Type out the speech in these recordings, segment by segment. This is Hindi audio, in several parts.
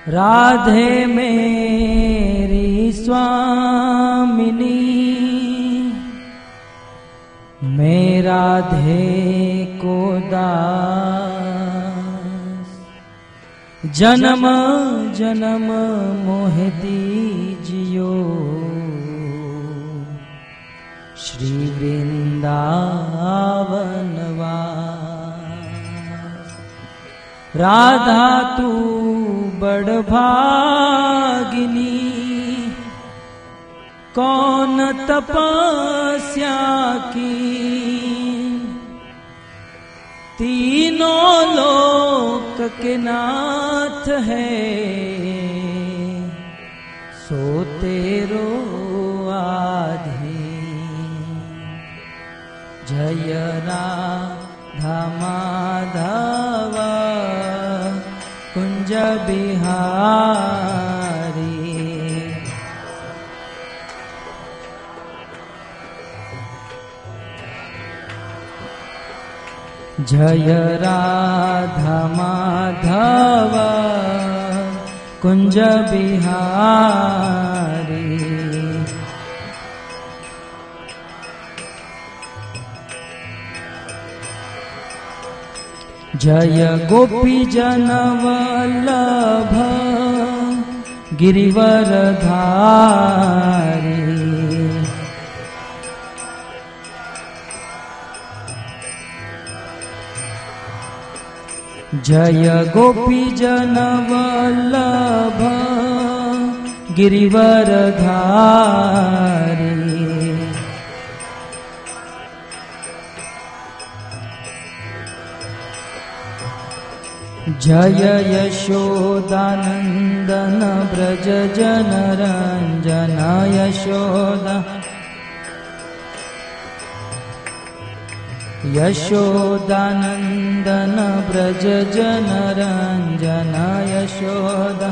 राधे मेरी स्वामिनी, मैं राधे को दास, जन्म जन्म मोह दीजियो श्री वृंदावन वास। राधा तू बड़ भागिनी, कौन तपस्या की, तीनों लोक के नाथ है, सो तेरो आधे। जय राधा माधव कुंज बिहारी। जय राधा माधव कुंज बिहारी। जय गोपी जन वल्लभ गिरिवरधारी। जय गोपी जन वल्लभ गिरिवरधारी। जय यशोदानंदन ब्रज जन रंजन यशोदा। यशोदानंदन ब्रज जन रंजन यशोदा।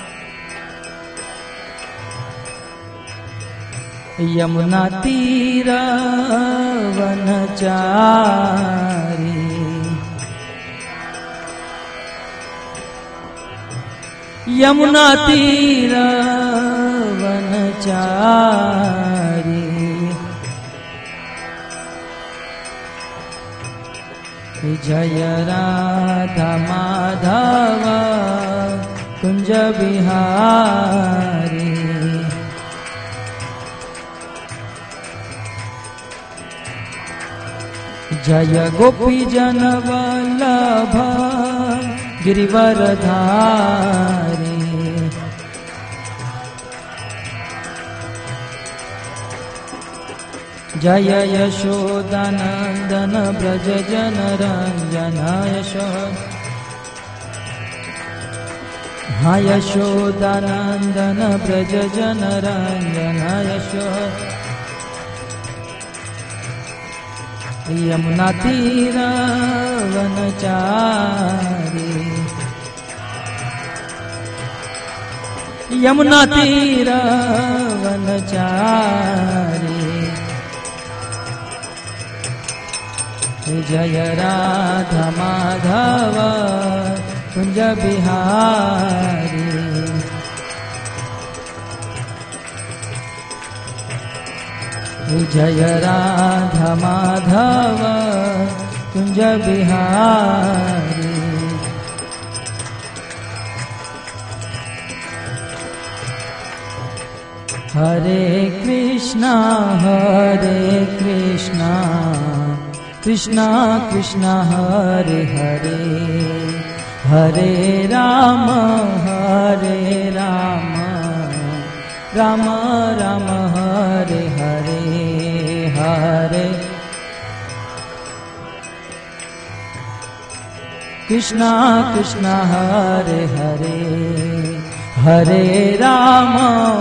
यमुना तीर वनचारी। यमुना तीर वनचारी। जय राधा माधव कुंज बिहारी। जय गोपी जन वल्लभ गिरिवरधारी। जय यशोदानंदन ब्रज जन रंजन यशोदा। हाँ यशोदानंदन ब्रज जन रंजन यशोदा। यमुना तीर वनचारी। यमुना तीर वनचारी। जय राधा माधव कुंज बिहारी। जय राधा माधव कुंज बिहारी। हरे कृष्णा कृष्णा कृष्णा हरे हरे, हरे राम राम राम हरे हरे, हरे कृष्णा कृष्णा हरे हरे, हरे राम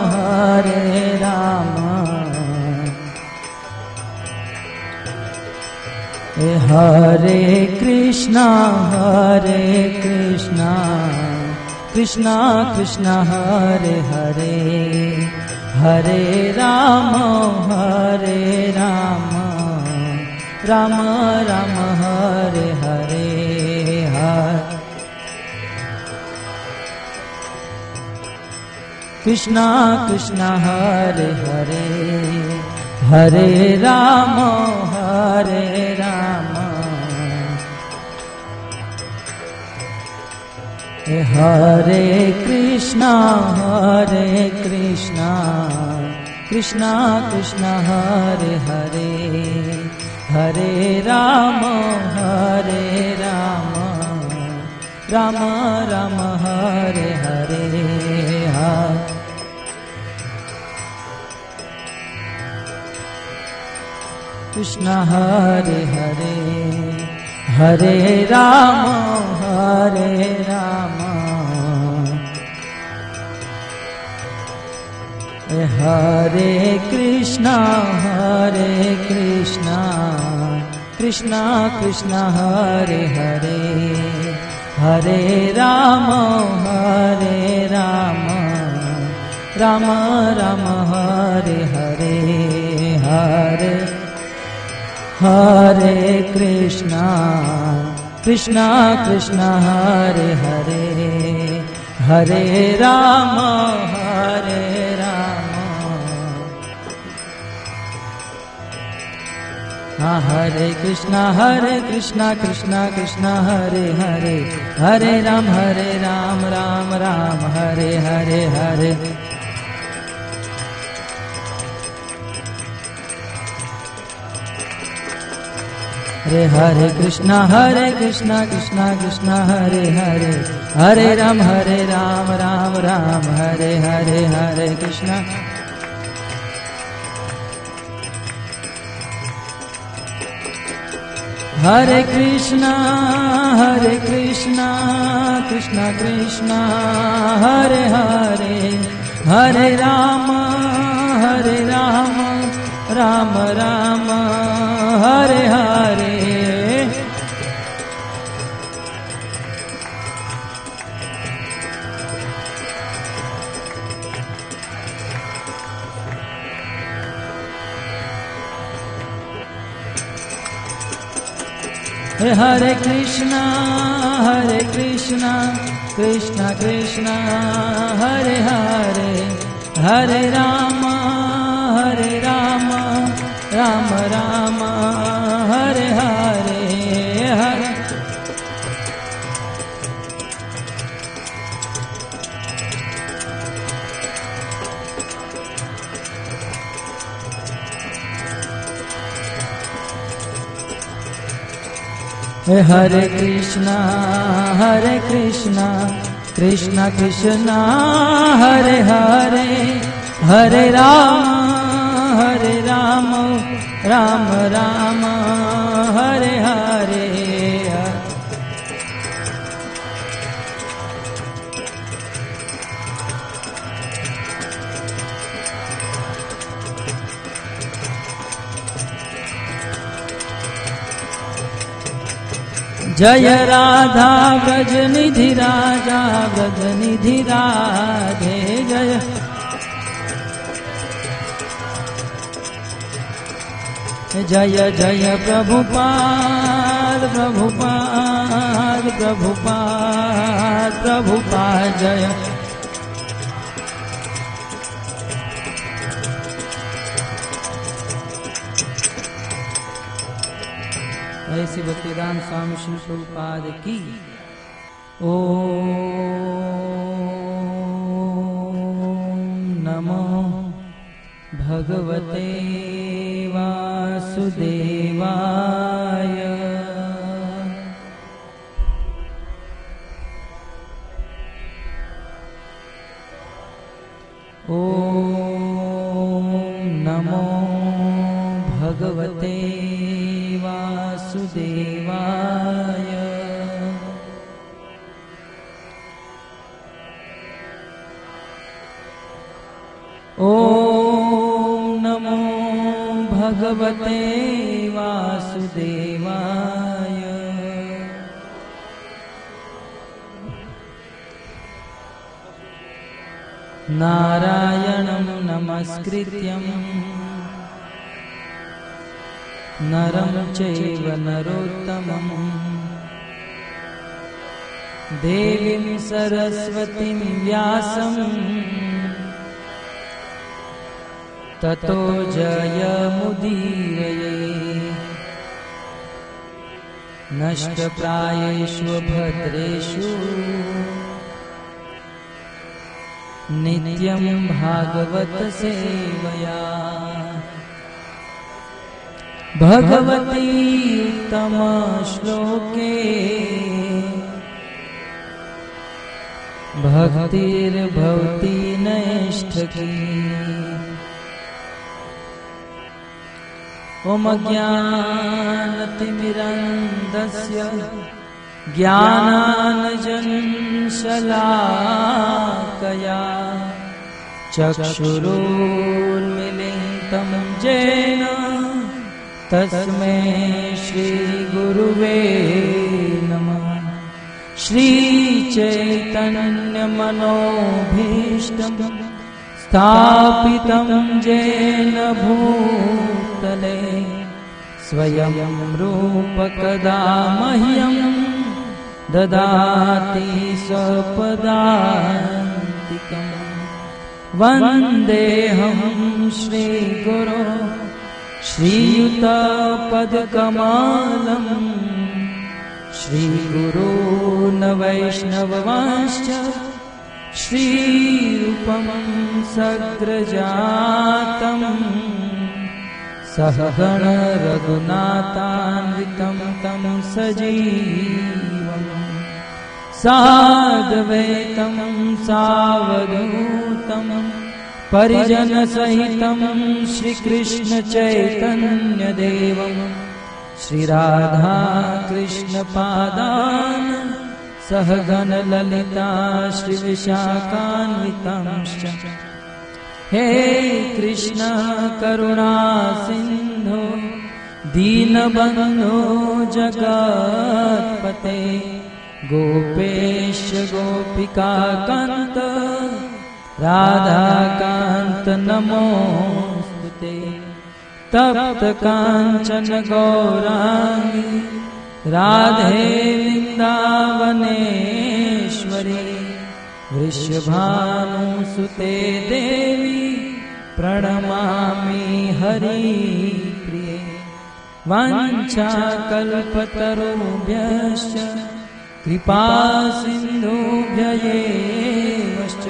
हरे कृष्णा कृष्णा कृष्णा हरे हरे, हरे राम राम राम हरे हरे, कृष्णा कृष्णा हरे हरे हरे राम हरे कृष्णा कृष्णा कृष्णा हरे हरे हरे राम राम राम हरे हरे कृष्णा हरे हरे हरे राम हरे कृष्णा कृष्णा कृष्णा हरे हरे हरे राम राम राम हरे हरे हरे हरे कृष्णा कृष्णा कृष्णा हरे हरे हरे राम हरे कृष्णा कृष्णा कृष्णा हरे हरे हरे राम राम राम हरे हरे हरे हरे कृष्णा कृष्णा कृष्णा हरे हरे हरे राम राम राम हरे हरे हरे कृष्णा हरे कृष्णा कृष्णा कृष्णा हरे हरे हरे राम राम राम हरे हरे हरे कृष्णा कृष्णा कृष्णा हरे हरे हरे राम राम राम हरे हरे हरे कृष्णा कृष्णा कृष्णा हरे हरे हरे राम राम राम हरे हरे जय राधा व्रज निधि राजा व्रज निधि राधे जय जय जय प्रभुपाद प्रभुपाद प्रभुपाद प्रभुपाद जय ऐसी भक्तिदान स्वामी श्री प्रभुपाद की। ओम नमो भगवते वासुदेवाय। ओम नमो भगवते वासुदेवाय। ओम नमो भगवते वासुदेवाय। नारायणं नमस्कृत्यं नरं चैव नरोत्तमं देवीं सरस्वतीं व्यासं ततो जयमुदीरये नष्टप्रायेषु भद्रेषु नित्यं भागवत सेवया भगवती उत्तम श्लोके भक्तिर्भवति नैष्ठकी। ओम ज्ञानतिमिरन्धस्य ज्ञानाञ्जनशलाकया चक्षुरुन्मीलितं येन तस्मै श्रीगुरुवे नमः। श्रीचैतन्यमनोभीष्टं स्थापितं येन भूतले स्वयं रूप कदा मह्यं ददाति स्वपदान्तिकम्। वन्देऽहं श्रीगुरो श्रीयुतपदकमलम् श्रीगुरून् वैष्णवांश्च श्रीरूपं सग्रजातम् सहगण रघुनाथान्वितं तं सजीवम् साद्वैतं सावधूतं परिजनसहितं श्रीकृष्ण चैतन्यदेवम् श्रीराधा कृष्णपादान् सहगण ललिता श्रीविशाखान्वितांश्च। हे कृष्ण करुणा सिन्धो दीनबन्धो जगत्पते गोपेश गोपिकाकान्त राधाकान्त नमोस्तुते। तप्त कांचन गौरांगी राधे वृंदावनेश्वरी वृषभानुसुते देवी प्रणमामि हरिप्रिये। वाञ्छाकल्पतरुभ्यश्च कृपा सिन्धुभ्यैवश्च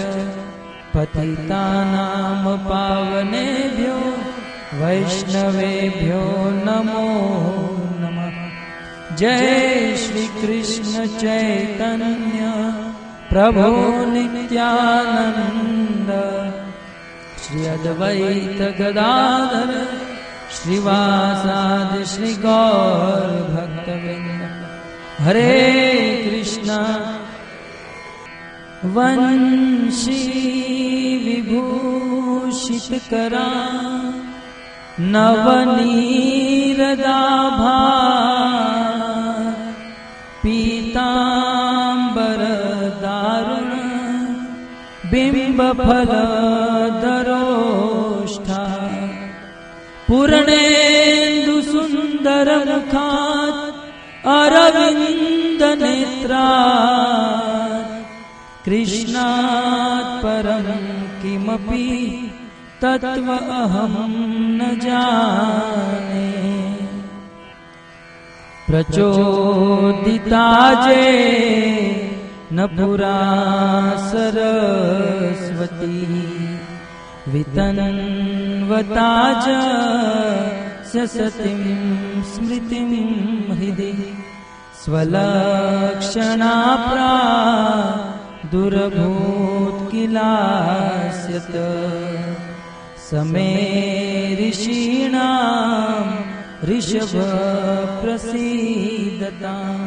पतितानां पावनेभ्यो वैष्णवेभ्यो नमो नमः। जय श्री कृष्ण चैतन्य प्रभो नित्यानंद श्री अद्वैत गदाधर श्रीवासादि श्री गौर भक्तवृंद। हरे कृष्णा वंशी विभूषित करा नवनीरदाभा पीतांबर दारुण बिंबफलदरोष्ठा पूर्णेन्दु सुंदर मुखात् अरविंद नेत्रात् कृष्णात् परं किमपि तत्व अहं न जाने। प्रचोदिता जे न पुरा सरस्वती वितन्वता च ससतिं स्मृतिं हृदि स्वलक्षणा प्रादुरभूत् किलास्यत। समे ऋषीणां ऋषभ प्रसीदताम्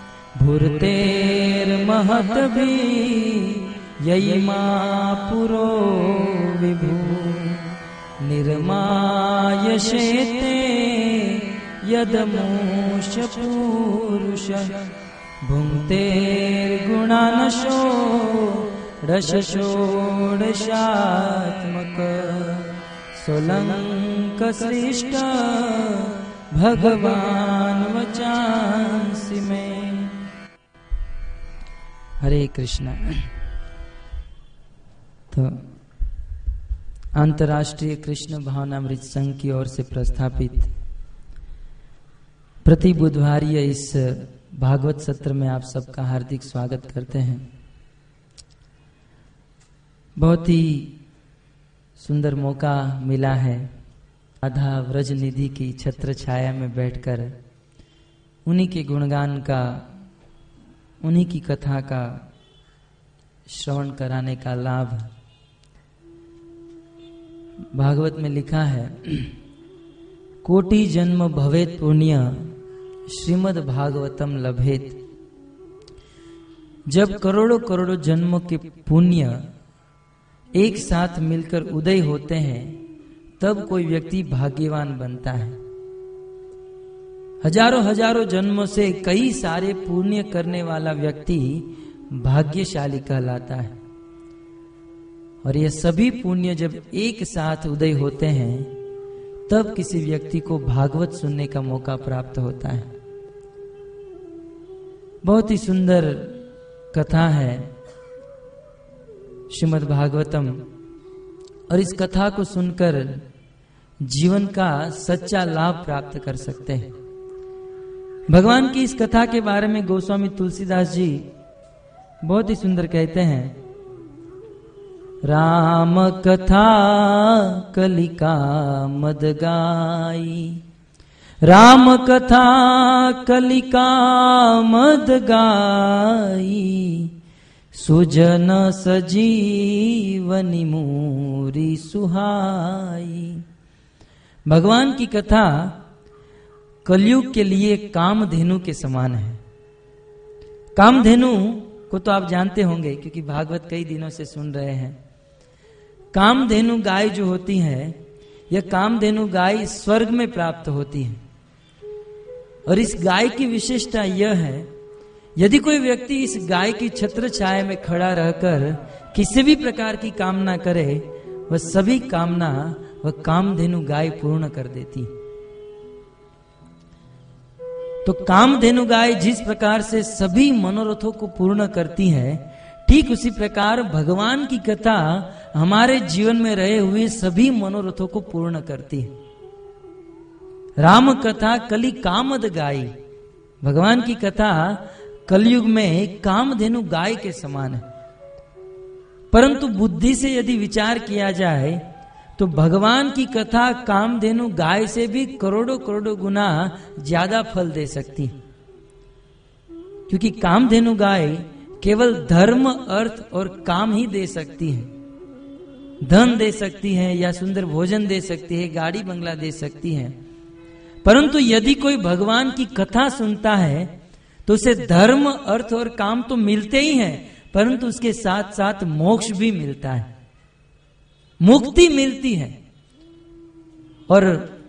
भूर्तेर्महद्भिः ययिमा पुरो विभु निर्मायशेते यदमूष पूरुषः भुङ्क्तेर्गुणानशो षोडशात्मक सोलंकश्रेष्ठ भगवान वचांसि में। हरे कृष्ण। तो अंतर्राष्ट्रीय कृष्ण भावनामृत संघ की ओर से प्रस्थापित प्रति बुधवार इस भागवत सत्र में आप सबका हार्दिक स्वागत करते हैं। बहुत ही सुंदर मौका मिला है राधा व्रज निधि की छत्र छाया में बैठकर उन्हीं के गुणगान का, उन्हीं की कथा का श्रवण कराने का लाभ। भागवत में लिखा है, कोटि जन्म भवेत पुण्य श्रीमद् भागवतम लभेत। जब करोड़ों करोड़ों जन्मों के पुण्य एक साथ मिलकर उदय होते हैं तब कोई व्यक्ति भाग्यवान बनता है। हजारों हजारों जन्मों से कई सारे पुण्य करने वाला व्यक्ति भाग्यशाली कहलाता है। और ये सभी पुण्य जब एक साथ उदय होते हैं तब किसी व्यक्ति को भागवत सुनने का मौका प्राप्त होता है। बहुत ही सुंदर कथा है श्रीमद् भागवतम, और इस कथा को सुनकर जीवन का सच्चा लाभ प्राप्त कर सकते हैं। भगवान की इस कथा के बारे में गोस्वामी तुलसीदास जी बहुत ही सुंदर कहते हैं, राम कथा कलिका मद गाई, राम कथा कलिका मद गाई, सुजन सजीवनी मूरी सुहाई। भगवान की कथा कलयुग के लिए कामधेनु के समान है। कामधेनु को तो आप जानते होंगे क्योंकि भागवत कई दिनों से सुन रहे हैं। कामधेनु गाय जो होती है, यह कामधेनु गाय स्वर्ग में प्राप्त होती है। और इस गाय की विशेषता यह है, यदि कोई व्यक्ति इस गाय की छत्र छाया में खड़ा रहकर किसी भी प्रकार की कामना करे, वह सभी कामना वह कामधेनु गाय पूर्ण कर देती। तो कामधेनु गाय जिस प्रकार से सभी मनोरथों को पूर्ण करती है, ठीक उसी प्रकार भगवान की कथा हमारे जीवन में रहे हुए सभी मनोरथों को पूर्ण करती है। राम कथा कली कामद गाई, भगवान की कथा कलयुग में कामधेनु गाय के समान है। परंतु बुद्धि से यदि विचार किया जाए तो भगवान की कथा कामधेनु गाय से भी करोड़ों करोड़ों गुना ज्यादा फल दे सकती है। क्योंकि कामधेनु गाय केवल धर्म, अर्थ और काम ही दे सकती है। धन दे सकती है या सुंदर भोजन दे सकती है, गाड़ी बंगला दे सकती है। परंतु यदि कोई भगवान की कथा सुनता है तो उसे धर्म, अर्थ और काम तो मिलते ही हैं, परंतु उसके साथ साथ मोक्ष भी मिलता है, मुक्ति मिलती है। और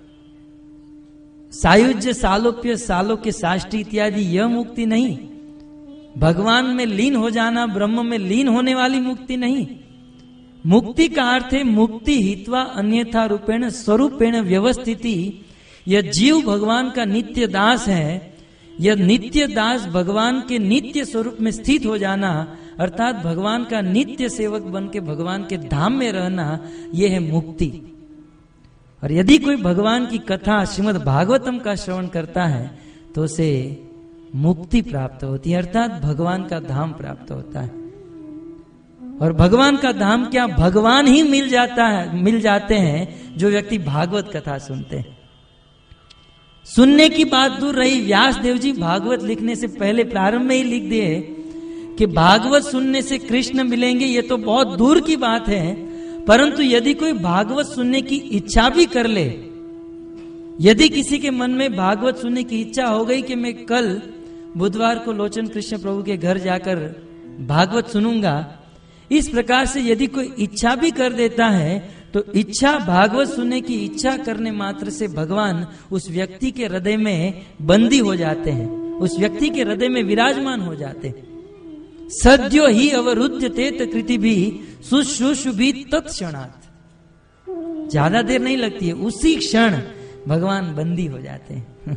सायुज्य, सालोप्य, सालोक्य, साष्टी इत्यादि यह मुक्ति नहीं। भगवान में लीन हो जाना, ब्रह्म में लीन होने वाली मुक्ति नहीं। मुक्ति का अर्थ है मुक्ति हित्वा अन्यथा रूपेण स्वरूपेण व्यवस्थिति। यह जीव भगवान का नित्य दास है। यह नित्य दास भगवान के नित्य स्वरूप में स्थित हो जाना, अर्थात भगवान का नित्य सेवक बन के भगवान के धाम में रहना, यह है मुक्ति। और यदि कोई भगवान की कथा श्रीमद् भागवतम का श्रवण करता है तो उसे मुक्ति प्राप्त होती है, अर्थात भगवान का धाम प्राप्त होता है। और भगवान का धाम क्या, भगवान ही मिल जाते हैं जो व्यक्ति भागवत कथा सुनते हैं। सुनने की बात दूर रही, व्यास देव जी भागवत लिखने से पहले प्रारंभ में ही लिख दिए कि भागवत सुनने से कृष्ण मिलेंगे, ये तो बहुत दूर की बात है। परंतु यदि कोई भागवत सुनने की इच्छा भी कर ले, यदि किसी के मन में भागवत सुनने की इच्छा हो गई कि मैं कल बुधवार को लोचन कृष्ण प्रभु के घर जाकर भागवत सुनूंगा, इस प्रकार से यदि कोई इच्छा भी कर देता है तो इच्छा, भागवत सुनने की इच्छा करने मात्र से भगवान उस व्यक्ति के हृदय में बंदी हो जाते हैं, उस व्यक्ति के हृदय में विराजमान हो जाते हैं। सद्यो ही अवरुध्यते कृति भी शुश्रूषु भी तत्क्षणात्। ज्यादा देर नहीं लगती है, उसी क्षण भगवान बंदी हो जाते हैं।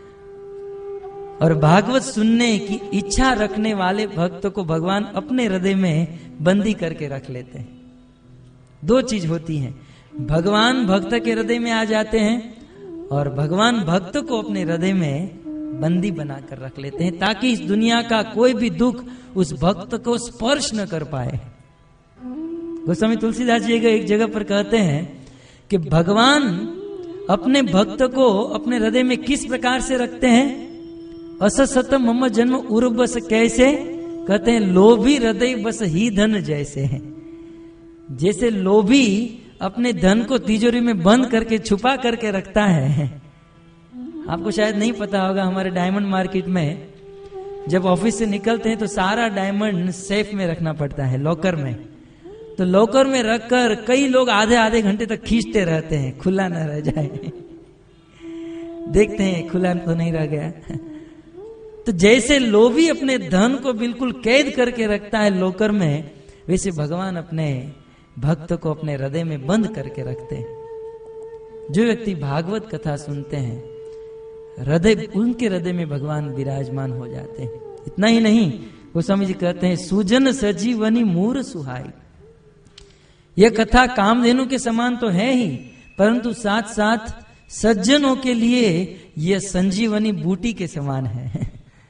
और भागवत सुनने की इच्छा रखने वाले भक्तों को भगवान अपने हृदय में बंदी करके रख लेते हैं। दो चीज होती है, भगवान भक्त के हृदय में आ जाते हैं और भगवान भक्त को अपने हृदय में बंदी बनाकर रख लेते हैं, ताकि इस दुनिया का कोई भी दुख उस भक्त को स्पर्श न कर पाए। गोस्वामी तुलसीदास जी एक जगह पर कहते हैं कि भगवान अपने भक्त को अपने हृदय में किस प्रकार से रखते हैं। असत मम जन्म उर बस कैसे, कहते हैं लोभी हृदय बस ही धन जैसे है। जैसे लोभी अपने धन को तिजोरी में बंद करके छुपा करके रखता है। आपको शायद नहीं पता होगा, हमारे डायमंड मार्केट में जब ऑफिस से निकलते हैं तो सारा डायमंड सेफ में रखना पड़ता है, लॉकर में। तो लॉकर में रखकर कई लोग आधे आधे घंटे तक खींचते रहते हैं, खुला न रह जाए। देखते हैं खुला तो नहीं रह गया। तो जैसे लोभी अपने धन को बिल्कुल कैद करके रखता है लॉकर में, वैसे भगवान अपने भक्त को अपने हृदय में बंद करके रखते हैं। जो व्यक्ति भागवत कथा सुनते हैं, हृदय उनके हृदय में भगवान विराजमान हो जाते हैं। इतना ही नहीं, गोस्वामी जी कहते हैं सुजन सजीवनी मूर सुहाई। यह कथा कामधेनु के समान तो है ही, परंतु साथ साथ सज्जनों के लिए यह संजीवनी बूटी के समान है।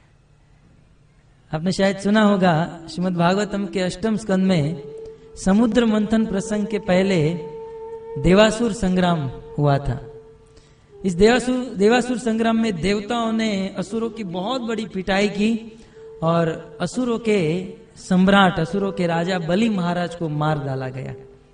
आपने शायद सुना होगा, श्रीमद् भागवतम के 8वें स्कंद में समुद्र मंथन प्रसंग के पहले देवासुर संग्राम हुआ था। इस देवासुर संग्राम में देवताओं ने असुरों की बहुत बड़ी पिटाई की और असुरों के सम्राट, असुरों के राजा बलि महाराज को मार डाला गया।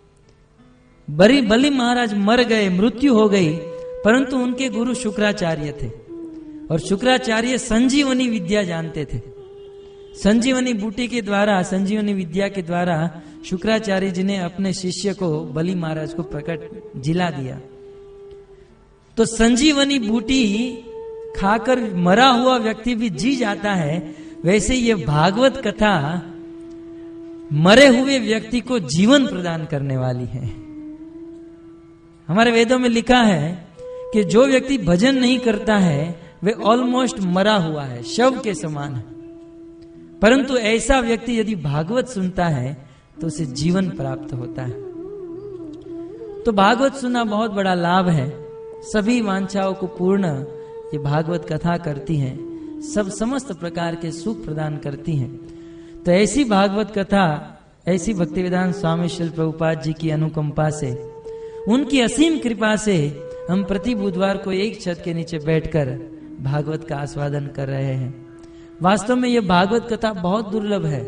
बलि महाराज मर गए, मृत्यु हो गई, परंतु उनके गुरु शुक्राचार्य थे और शुक्राचार्य संजीवनी विद्या जानते थे। संजीवनी बूटी के द्वारा, संजीवनी विद्या के द्वारा शुक्राचार्य जी ने अपने शिष्य को, बलि महाराज को प्रकट जिला दिया। तो संजीवनी बूटी खाकर मरा हुआ व्यक्ति भी जी जाता है, वैसे ये भागवत कथा मरे हुए व्यक्ति को जीवन प्रदान करने वाली है। हमारे वेदों में लिखा है कि जो व्यक्ति भजन नहीं करता है वे ऑलमोस्ट मरा हुआ है, शव के समान है, परंतु ऐसा व्यक्ति यदि भागवत सुनता है तो उसे जीवन प्राप्त होता है। तो भागवत सुनना बहुत बड़ा लाभ है। सभी वांछाओं को पूर्ण ये भागवत कथा करती है, सब समस्त प्रकार के सुख प्रदान करती हैं। तो ऐसी भागवत कथा, ऐसी भक्तिवेदांत स्वामी श्रील प्रभुपाद जी की अनुकंपा से, उनकी असीम कृपा से हम प्रति बुधवार को एक छत के नीचे बैठकर भागवत का आस्वादन कर रहे हैं। वास्तव में यह भागवत कथा बहुत दुर्लभ है।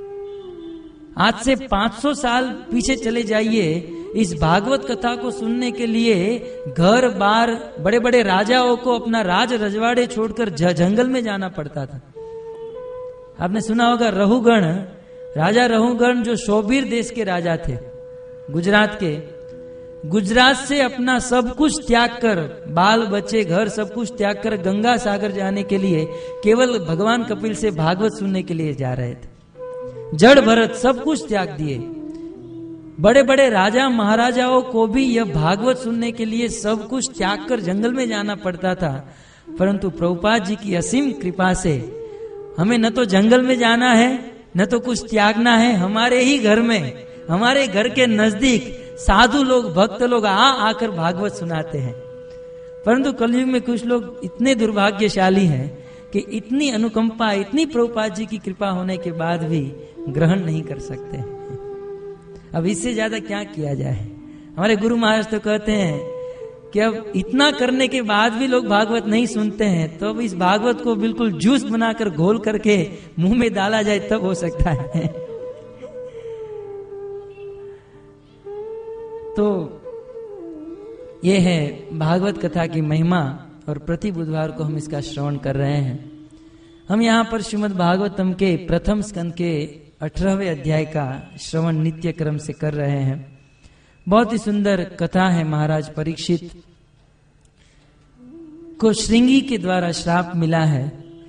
आज से 500 साल पीछे चले जाइए, इस भागवत कथा को सुनने के लिए घर बार बड़े बड़े राजाओं को अपना राज रजवाड़े छोड़कर जंगल में जाना पड़ता था। आपने सुना होगा रहुगण, राजा रहुगण जो शोभीर देश के राजा थे, गुजरात के, गुजरात से अपना सब कुछ त्याग कर, बाल बच्चे घर सब कुछ त्याग कर गंगा सागर जाने के लिए केवल भगवान कपिल से भागवत सुनने के लिए जा रहे थे। जड़ भरत सब कुछ त्याग दिए। बड़े बड़े राजा महाराजाओं को भी यह भागवत सुनने के लिए सब कुछ त्याग कर जंगल में जाना पड़ता था, परंतु प्रभुपाद जी की असीम कृपा से हमें न तो जंगल में जाना है न तो कुछ त्यागना है। हमारे ही घर में, हमारे घर के नजदीक साधु लोग, भक्त लोग आकर भागवत सुनाते हैं। परंतु कलयुग में कुछ लोग इतने दुर्भाग्यशाली हैं कि इतनी अनुकंपा, इतनी प्रभुपाद जी की कृपा होने के बाद भी ग्रहण नहीं कर सकते। अब इससे ज्यादा क्या किया जाए। हमारे गुरु महाराज तो कहते हैं कि अब इतना करने के बाद भी लोग भागवत नहीं सुनते हैं, तो अब इस भागवत को बिल्कुल जूस बनाकर घोल करके मुंह में डाला जाए तब हो सकता है। तो ये है भागवत कथा की महिमा और प्रति बुधवार को हम इसका श्रवण कर रहे हैं। हम यहाँ पर श्रीमद् भागवतम के प्रथम स्कंद के 18वें अध्याय का श्रवण नित्य क्रम से कर रहे हैं। बहुत ही सुंदर कथा है। महाराज परीक्षित को श्रृंगी के द्वारा श्राप मिला है।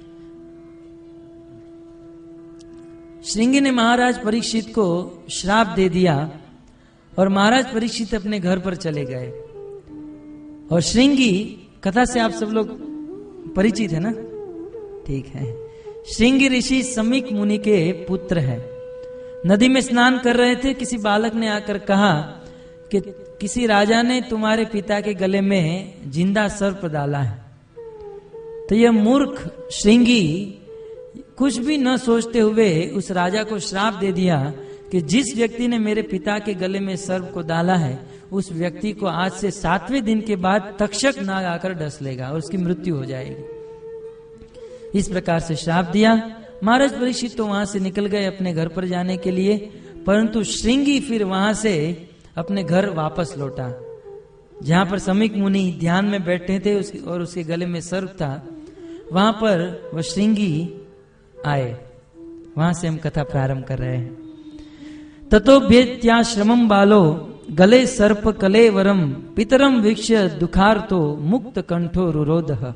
श्रृंगी ने महाराज परीक्षित को श्राप दे दिया और महाराज परीक्षित अपने घर पर चले गए। और श्रृंगी कथा से आप सब लोग परिचित है ना? ठीक है। श्रृंगी ऋषि समीक मुनि के पुत्र है। नदी में स्नान कर रहे थे, किसी बालक ने आकर कहा कि किसी राजा ने तुम्हारे पिता के गले में जिंदा सर्प डाला है। तो यह मूर्ख श्रृंगी कुछ भी न सोचते हुए उस राजा को श्राप दे दिया कि जिस व्यक्ति ने मेरे पिता के गले में सर्प को डाला है उस व्यक्ति को आज से 7वें दिन के बाद तक्षक नाग आकर डस लेगा और उसकी मृत्यु हो जाएगी। इस प्रकार से श्राप दिया। महाराज परीक्षित तो वहां से निकल गए अपने घर पर जाने के लिए, परंतु श्रृंगी फिर वहां से अपने घर वापस लौटा। जहां पर समीक मुनि ध्यान में बैठे थे और उसके गले में सर्प था, वहां पर वह श्रृंगी आए। वहां से हम कथा प्रारंभ कर रहे हैं। ततो भेत्याश्रमं बालो गले सर्प कलेवरम पितरम वीक्ष्य दुखार्तो मुक्त कंठो रुरोधः।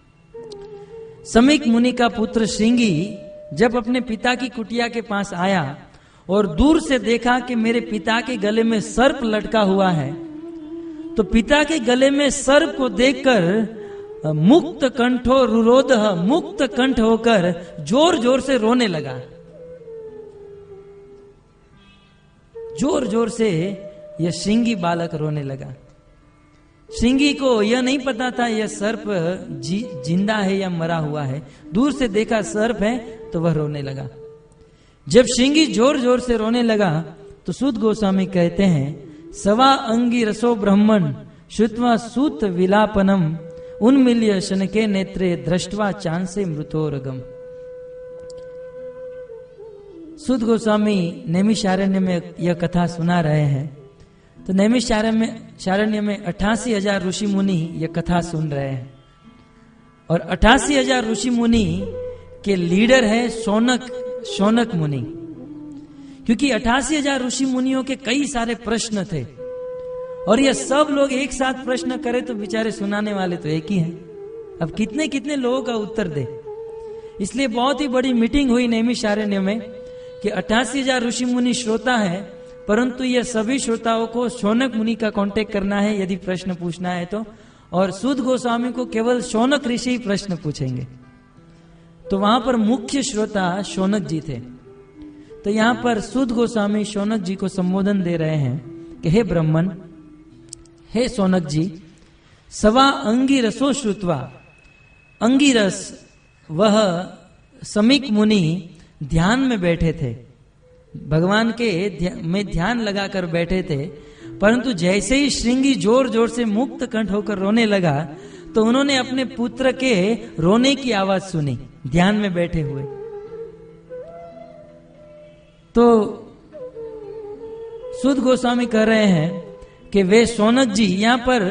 समीक मुनि का पुत्र श्रृंगी जब अपने पिता की कुटिया के पास आया और दूर से देखा कि मेरे पिता के गले में सर्प लटका हुआ है, तो पिता के गले में सर्प को देखकर मुक्त कंठो रुरोधः, मुक्त कंठ होकर जोर जोर से रोने लगा। जोर जोर से यह श्रृंगी बालक रोने लगा। श्रृंगी को यह नहीं पता था यह सर्प जिंदा है या मरा हुआ है। दूर से देखा सर्प है तो वह रोने लगा। जब श्रृंगी जोर जोर से रोने लगा तो सूत गोस्वामी कहते हैं, सवा अंगी रसो ब्रह्मण श्रुत्वा सूत विलापनम उन्मिल्य शनके नेत्रे दृष्ट्वा चांसे मृतोरगम। सूत गोस्वामी नैमिषारण्य में यह कथा सुना रहे हैं। तो नैमिषारण्य में 88,000 ऋषि मुनि यह कथा सुन रहे हैं और 88,000 ऋषि मुनि के लीडर है शौनक मुनि, क्योंकि 88,000 ऋषि मुनियों के कई सारे प्रश्न थे और यह सब लोग एक साथ प्रश्न करे तो बेचारे सुनाने वाले तो एक ही हैं। अब कितने कितने लोगों का उत्तर दे। इसलिए बहुत ही बड़ी मीटिंग हुई नैमिषारण्य में कि 88,000 ऋषि मुनि श्रोता है, परंतु यह सभी श्रोताओं को शौनक मुनि का कांटेक्ट करना है यदि प्रश्न पूछना है तो, और सूत गोस्वामी को केवल शौनक ऋषि ही प्रश्न पूछेंगे। तो वहां पर मुख्य श्रोता शौनक जी थे। तो यहाँ पर सूत गोस्वामी शौनक जी को संबोधन दे रहे हैं कि हे ब्राह्मण, हे शौनक जी, सवा अंगिरसो श्रुत्वा, अंगिरस वह समीक मुनि ध्यान में बैठे थे, भगवान के में ध्यान लगाकर बैठे थे, परंतु जैसे ही श्रृंगी जोर जोर से मुक्त कंठ होकर रोने लगा तो उन्होंने अपने पुत्र के रोने की आवाज सुनी ध्यान में बैठे हुए। तो सूत गोस्वामी कह रहे हैं कि वे शौनक जी, यहां पर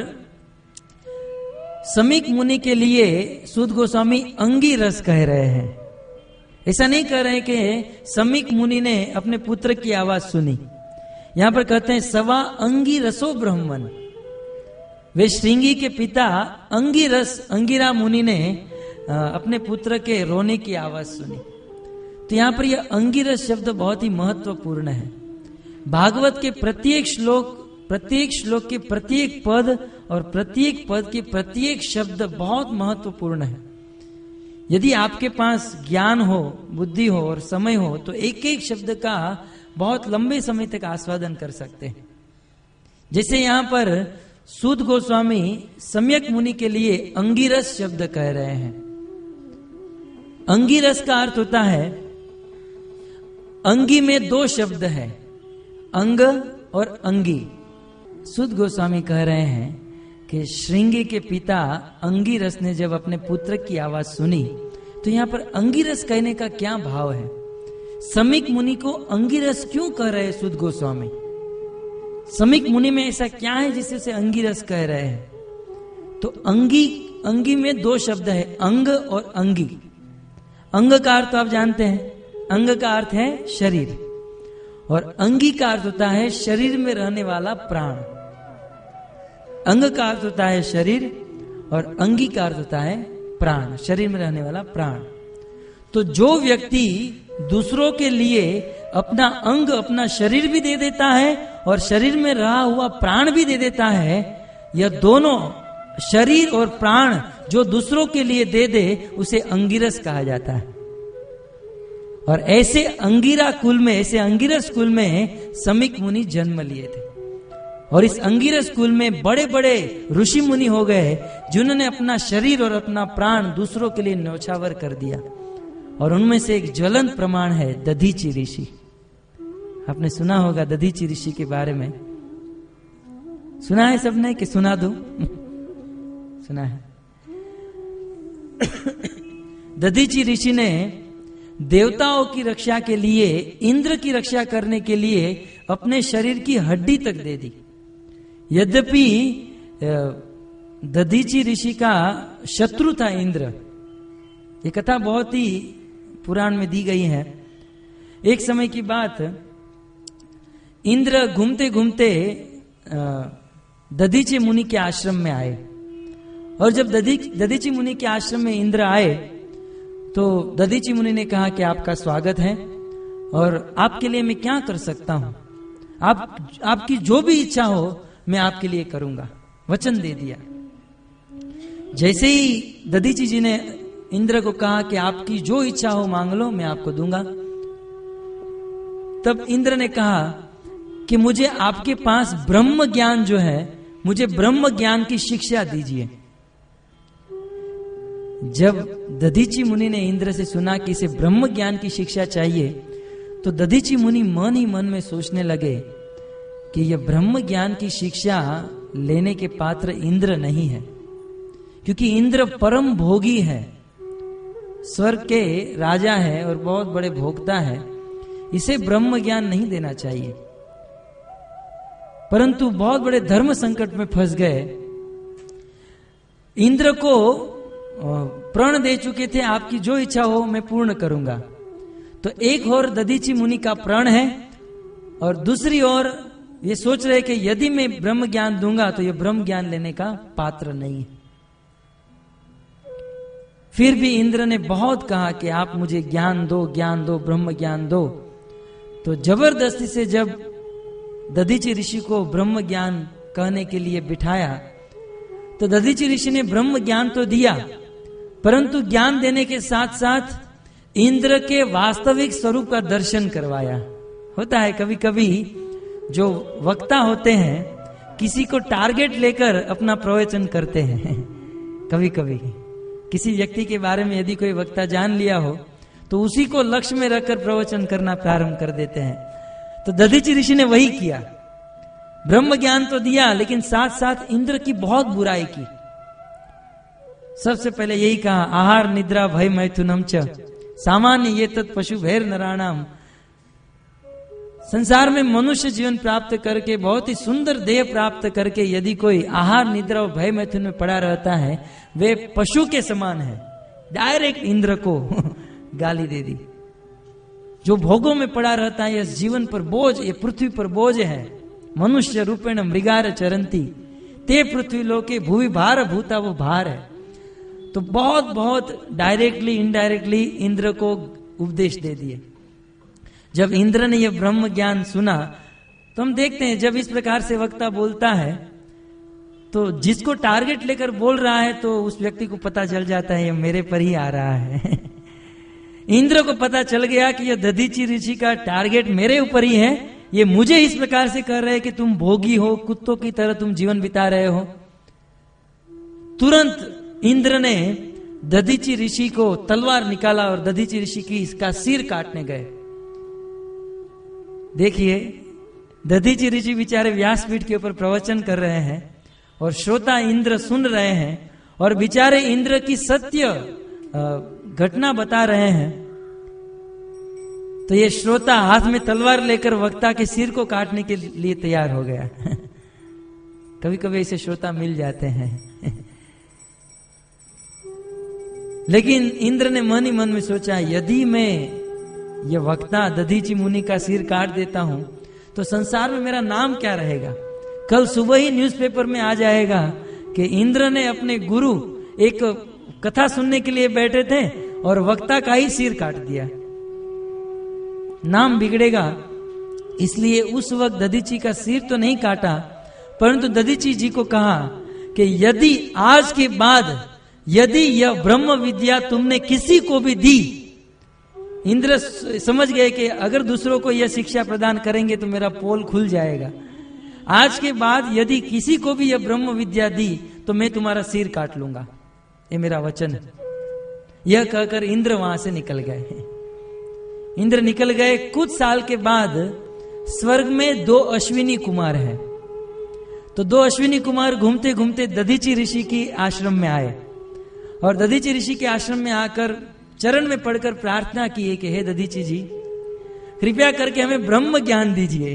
समीक मुनि के लिए सूत गोस्वामी अंगी रस कह रहे हैं। ऐसा नहीं कह रहे कि समीक मुनि ने अपने पुत्र की आवाज सुनी। यहां पर कहते हैं सवा अंगी रसो ब्रह्मन, वे श्रृंगी के पिता अंगिरा मुनि ने अपने पुत्र के रोने की आवाज सुनी। तो यहां पर यह अंगिरस शब्द बहुत ही महत्वपूर्ण है। भागवत के प्रत्येक श्लोक के प्रत्येक पद और प्रत्येक पद के प्रत्येक शब्द बहुत महत्वपूर्ण है। यदि आपके पास ज्ञान हो, बुद्धि हो और समय हो तो एक एक शब्द का बहुत लंबे समय तक आस्वादन कर सकते हैं। जैसे यहां पर सूत गोस्वामी सम्यक मुनि के लिए अंगिरस शब्द कह रहे हैं। अंगिरस का अर्थ होता है, अंगी में दो शब्द है, अंग और अंगी। सूत गोस्वामी कह रहे हैं कि श्रृंगी के पिता अंगिरस ने जब अपने पुत्र की आवाज सुनी तो यहां पर अंगिरस कहने का क्या भाव है? समीक मुनि को अंगिरस क्यों कह रहे हैं सूत गोस्वामी? समीक मुनि में ऐसा क्या है जिससे उसे अंगिरस कह रहे हैं? तो अंगी में दो शब्द है, अंग और अंगी। अंग का अर्थ आप जानते हैं, अंग का अर्थ है शरीर और अंगी का अर्थ होता है शरीर में रहने वाला प्राण। अंग का अर्थ होता है शरीर और अंगी का अर्थ होता है प्राण, शरीर में रहने वाला प्राण। तो जो व्यक्ति दूसरों के लिए अपना अंग, अपना शरीर भी दे देता है और शरीर में रहा हुआ प्राण भी दे देता है, यह दोनों शरीर और प्राण जो दूसरों के लिए दे दे उसे अंगिरस कहा जाता है। और ऐसे अंगिरस कुल में समीक मुनि जन्म लिए थे और इस अंगिरस कुल में बड़े बड़े ऋषि मुनि हो गए जिन्होंने अपना शरीर और अपना प्राण दूसरों के लिए न्यौछावर कर दिया। और उनमें से एक ज्वलंत प्रमाण है दधीची ऋषि। आपने सुना होगा दधीची ऋषि के बारे में, सुना है सबने कि सुना दूं? सुना है। दधीची ऋषि ने देवताओं की रक्षा के लिए, इंद्र की रक्षा करने के लिए अपने शरीर की हड्डी तक दे दी। यद्यपि दधीची ऋषि का शत्रु था इंद्र, ये कथा बहुत ही पुराण में दी गई है। एक समय की बात, इंद्र घूमते घूमते दधीची मुनि के आश्रम में आए। और जब दधीची मुनि के आश्रम में इंद्र आए तो दधीची मुनि ने कहा कि आपका स्वागत है और आपके लिए मैं क्या कर सकता हूं, आपकी जो भी इच्छा हो मैं आपके लिए करूंगा, वचन दे दिया। जैसे ही दधीची जी ने इंद्र को कहा कि आपकी जो इच्छा हो मांग लो, मैं आपको दूंगा, तब इंद्र ने कहा कि मुझे आपके पास ब्रह्म ज्ञान जो है, मुझे ब्रह्म ज्ञान की शिक्षा दीजिए। जब दधीची मुनि ने इंद्र से सुना कि इसे ब्रह्म ज्ञान की शिक्षा चाहिए, तो दधीची मुनि मन ही मन में सोचने लगे कि यह ब्रह्म ज्ञान की शिक्षा लेने के पात्र इंद्र नहीं है, क्योंकि इंद्र परम भोगी है, स्वर्ग के राजा है और बहुत बड़े भोक्ता है, इसे ब्रह्म ज्ञान नहीं देना चाहिए। परंतु बहुत बड़े धर्म संकट में फंस गए। इंद्र को प्रण दे चुके थे, आपकी जो इच्छा हो मैं पूर्ण करूंगा। तो एक और दधीची मुनि का प्रण है और दूसरी ओर ये सोच रहे कि यदि मैं ब्रह्म ज्ञान दूंगा तो ये ब्रह्म ज्ञान लेने का पात्र नहीं है। फिर भी इंद्र ने बहुत कहा कि आप मुझे ज्ञान दो, ज्ञान दो, ब्रह्म ज्ञान दो। तो जबरदस्ती से जब दधीची ऋषि को ब्रह्म ज्ञान कहने के लिए बिठाया तो दधीची ऋषि ने ब्रह्म ज्ञान तो दिया, परंतु ज्ञान देने के साथ साथ इंद्र के वास्तविक स्वरूप का दर्शन करवाया। होता है कभी कभी जो वक्ता होते हैं किसी को टारगेट लेकर अपना प्रवचन करते हैं। कभी कभी किसी व्यक्ति के बारे में यदि कोई वक्ता जान लिया हो तो उसी को लक्ष्य में रखकर प्रवचन करना प्रारंभ कर देते हैं। तो दधीची ऋषि ने वही किया, ब्रह्म ज्ञान तो दिया लेकिन साथ साथ इंद्र की बहुत बुराई की। सबसे पहले यही कहा, आहार निद्रा भय मैथुनम च सामान्य ये तत् पशु भैर नराणाम। संसार में मनुष्य जीवन प्राप्त करके, बहुत ही सुंदर देह प्राप्त करके यदि कोई आहार निद्रा और भय मैथुन में पड़ा रहता है, वे पशु के समान है। डायरेक्ट इंद्र को गाली दे दी। जो भोगों में पड़ा रहता है, इस जीवन पर बोझ, ये पृथ्वी पर बोझ है। मनुष्य रूपेण मृगार चरंती ते पृथ्वी लोके भूवि भार भूता, वो भार है। तो बहुत बहुत डायरेक्टली इनडायरेक्टली इंद्र को उपदेश दे दिए। जब इंद्र ने यह ब्रह्म ज्ञान सुना तो हम देखते हैं जब इस प्रकार से वक्ता बोलता है तो जिसको टारगेट लेकर बोल रहा है तो उस व्यक्ति को पता चल जाता है ये मेरे पर ही आ रहा है। इंद्र को पता चल गया कि यह दधीची ऋषि का टारगेट मेरे ऊपर ही है, ये मुझे इस प्रकार से कर रहे हैं कि तुम भोगी हो, कुत्तों की तरह तुम जीवन बिता रहे हो। तुरंत इंद्र ने दधीची ऋषि को तलवार निकाला और दधीची ऋषि की इसका सिर काटने गए। देखिए, दधीची ऋषि बेचारे व्यासपीठ के ऊपर प्रवचन कर रहे हैं और श्रोता इंद्र सुन रहे हैं और बेचारे इंद्र की सत्य घटना बता रहे हैं। तो ये श्रोता हाथ में तलवार लेकर वक्ता के सिर को काटने के लिए तैयार हो गया। कभी कभी ऐसे श्रोता मिल जाते हैं। लेकिन इंद्र ने मन ही मन में सोचा, यदि मैं ये वक्ता दधीची मुनि का सिर काट देता हूं तो संसार में मेरा नाम क्या रहेगा। कल सुबह ही न्यूज़पेपर में आ जाएगा कि इंद्र ने अपने गुरु, एक कथा सुनने के लिए बैठे थे और वक्ता का ही सिर काट दिया, नाम बिगड़ेगा। इसलिए उस वक्त दधीची का सिर तो नहीं काटा, परंतु दधीची जी को कहा कि यदि आज के बाद यदि यह ब्रह्म विद्या तुमने किसी को भी दी, इंद्र समझ गए कि अगर दूसरों को यह शिक्षा प्रदान करेंगे तो मेरा पोल खुल जाएगा। आज के बाद यदि किसी को भी यह ब्रह्म विद्या दी तो मैं तुम्हारा सिर काट लूंगा, ये मेरा वचन है। यह कहकर इंद्र वहां से निकल गए। इंद्र निकल गए। कुछ साल के बाद स्वर्ग में 2 अश्विनी कुमार हैं। तो 2 अश्विनी कुमार घूमते घूमते दधीचि ऋषि की आश्रम में आए और दधीचि ऋषि के आश्रम में आकर चरण में पड़कर प्रार्थना की कि हे दधीचि जी, कृपया करके हमें ब्रह्म ज्ञान दीजिए।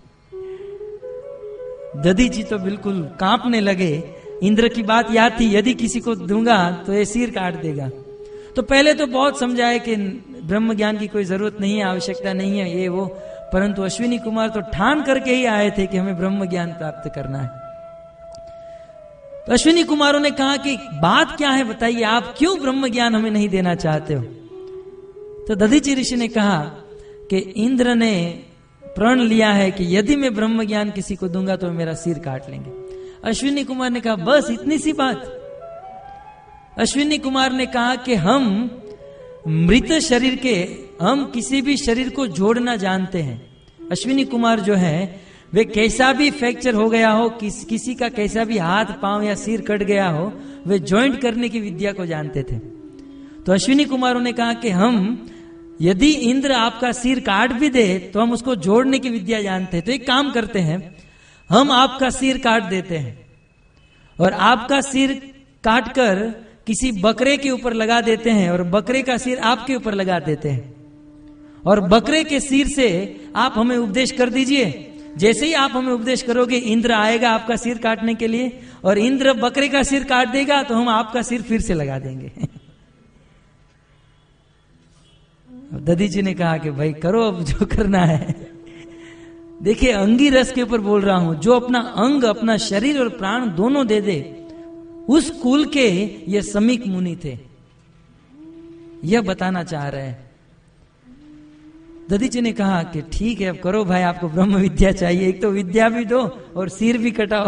दधीचि तो बिल्कुल कांपने लगे। इंद्र की बात याद थी, यदि किसी को दूंगा तो ये सिर काट देगा। तो पहले तो बहुत समझाए कि ब्रह्म ज्ञान की कोई जरूरत नहीं है, आवश्यकता नहीं है, ये वो, परंतु अश्विनी कुमार तो ठान करके ही आए थे कि हमें ब्रह्म ज्ञान प्राप्त करना है। तो अश्विनी कुमारों ने कहा कि बात क्या है बताइए, आप क्यों ब्रह्म ज्ञान हमें नहीं देना चाहते हो? तो दधीचि ऋषि ने कहा कि इंद्र ने प्रण लिया है कि यदि मैं ब्रह्म ज्ञान किसी को दूंगा तो मेरा सिर काट लेंगे। अश्विनी कुमार ने कहा बस इतनी सी बात? अश्विनी कुमार ने कहा कि हम मृत शरीर के, हम किसी भी शरीर को जोड़ना जानते हैं। अश्विनी कुमार जो है वे कैसा भी फ्रैक्चर हो गया हो, किसी का कैसा भी हाथ पांव या सिर कट गया हो, वे जॉइंट करने की विद्या को जानते थे। तो अश्विनी कुमारों ने कहा कि हम, यदि इंद्र आपका सिर काट भी दे तो हम उसको जोड़ने की विद्या जानते हैं। तो एक काम करते हैं, हम आपका सिर काट देते हैं और आपका सिर काटकर किसी बकरे के ऊपर लगा देते हैं और बकरे का सिर आपके ऊपर लगा देते हैं और बकरे के सिर से आप हमें उपदेश कर दीजिए। जैसे ही आप हमें उपदेश करोगे इंद्र आएगा आपका सिर काटने के लिए और इंद्र बकरे का सिर काट देगा तो हम आपका सिर फिर से लगा देंगे। दधीचि ने कहा कि भाई करो अब जो करना है। देखिए अंगी रस के ऊपर बोल रहा हूं, जो अपना अंग, अपना शरीर और प्राण दोनों दे दे, उस कुल के ये समीक मुनि थे, यह बताना चाह रहे हैं। दधीचि ने कहा कि ठीक है अब करो भाई, आपको ब्रह्म विद्या चाहिए, एक तो विद्या भी दो और सिर भी कटाओ।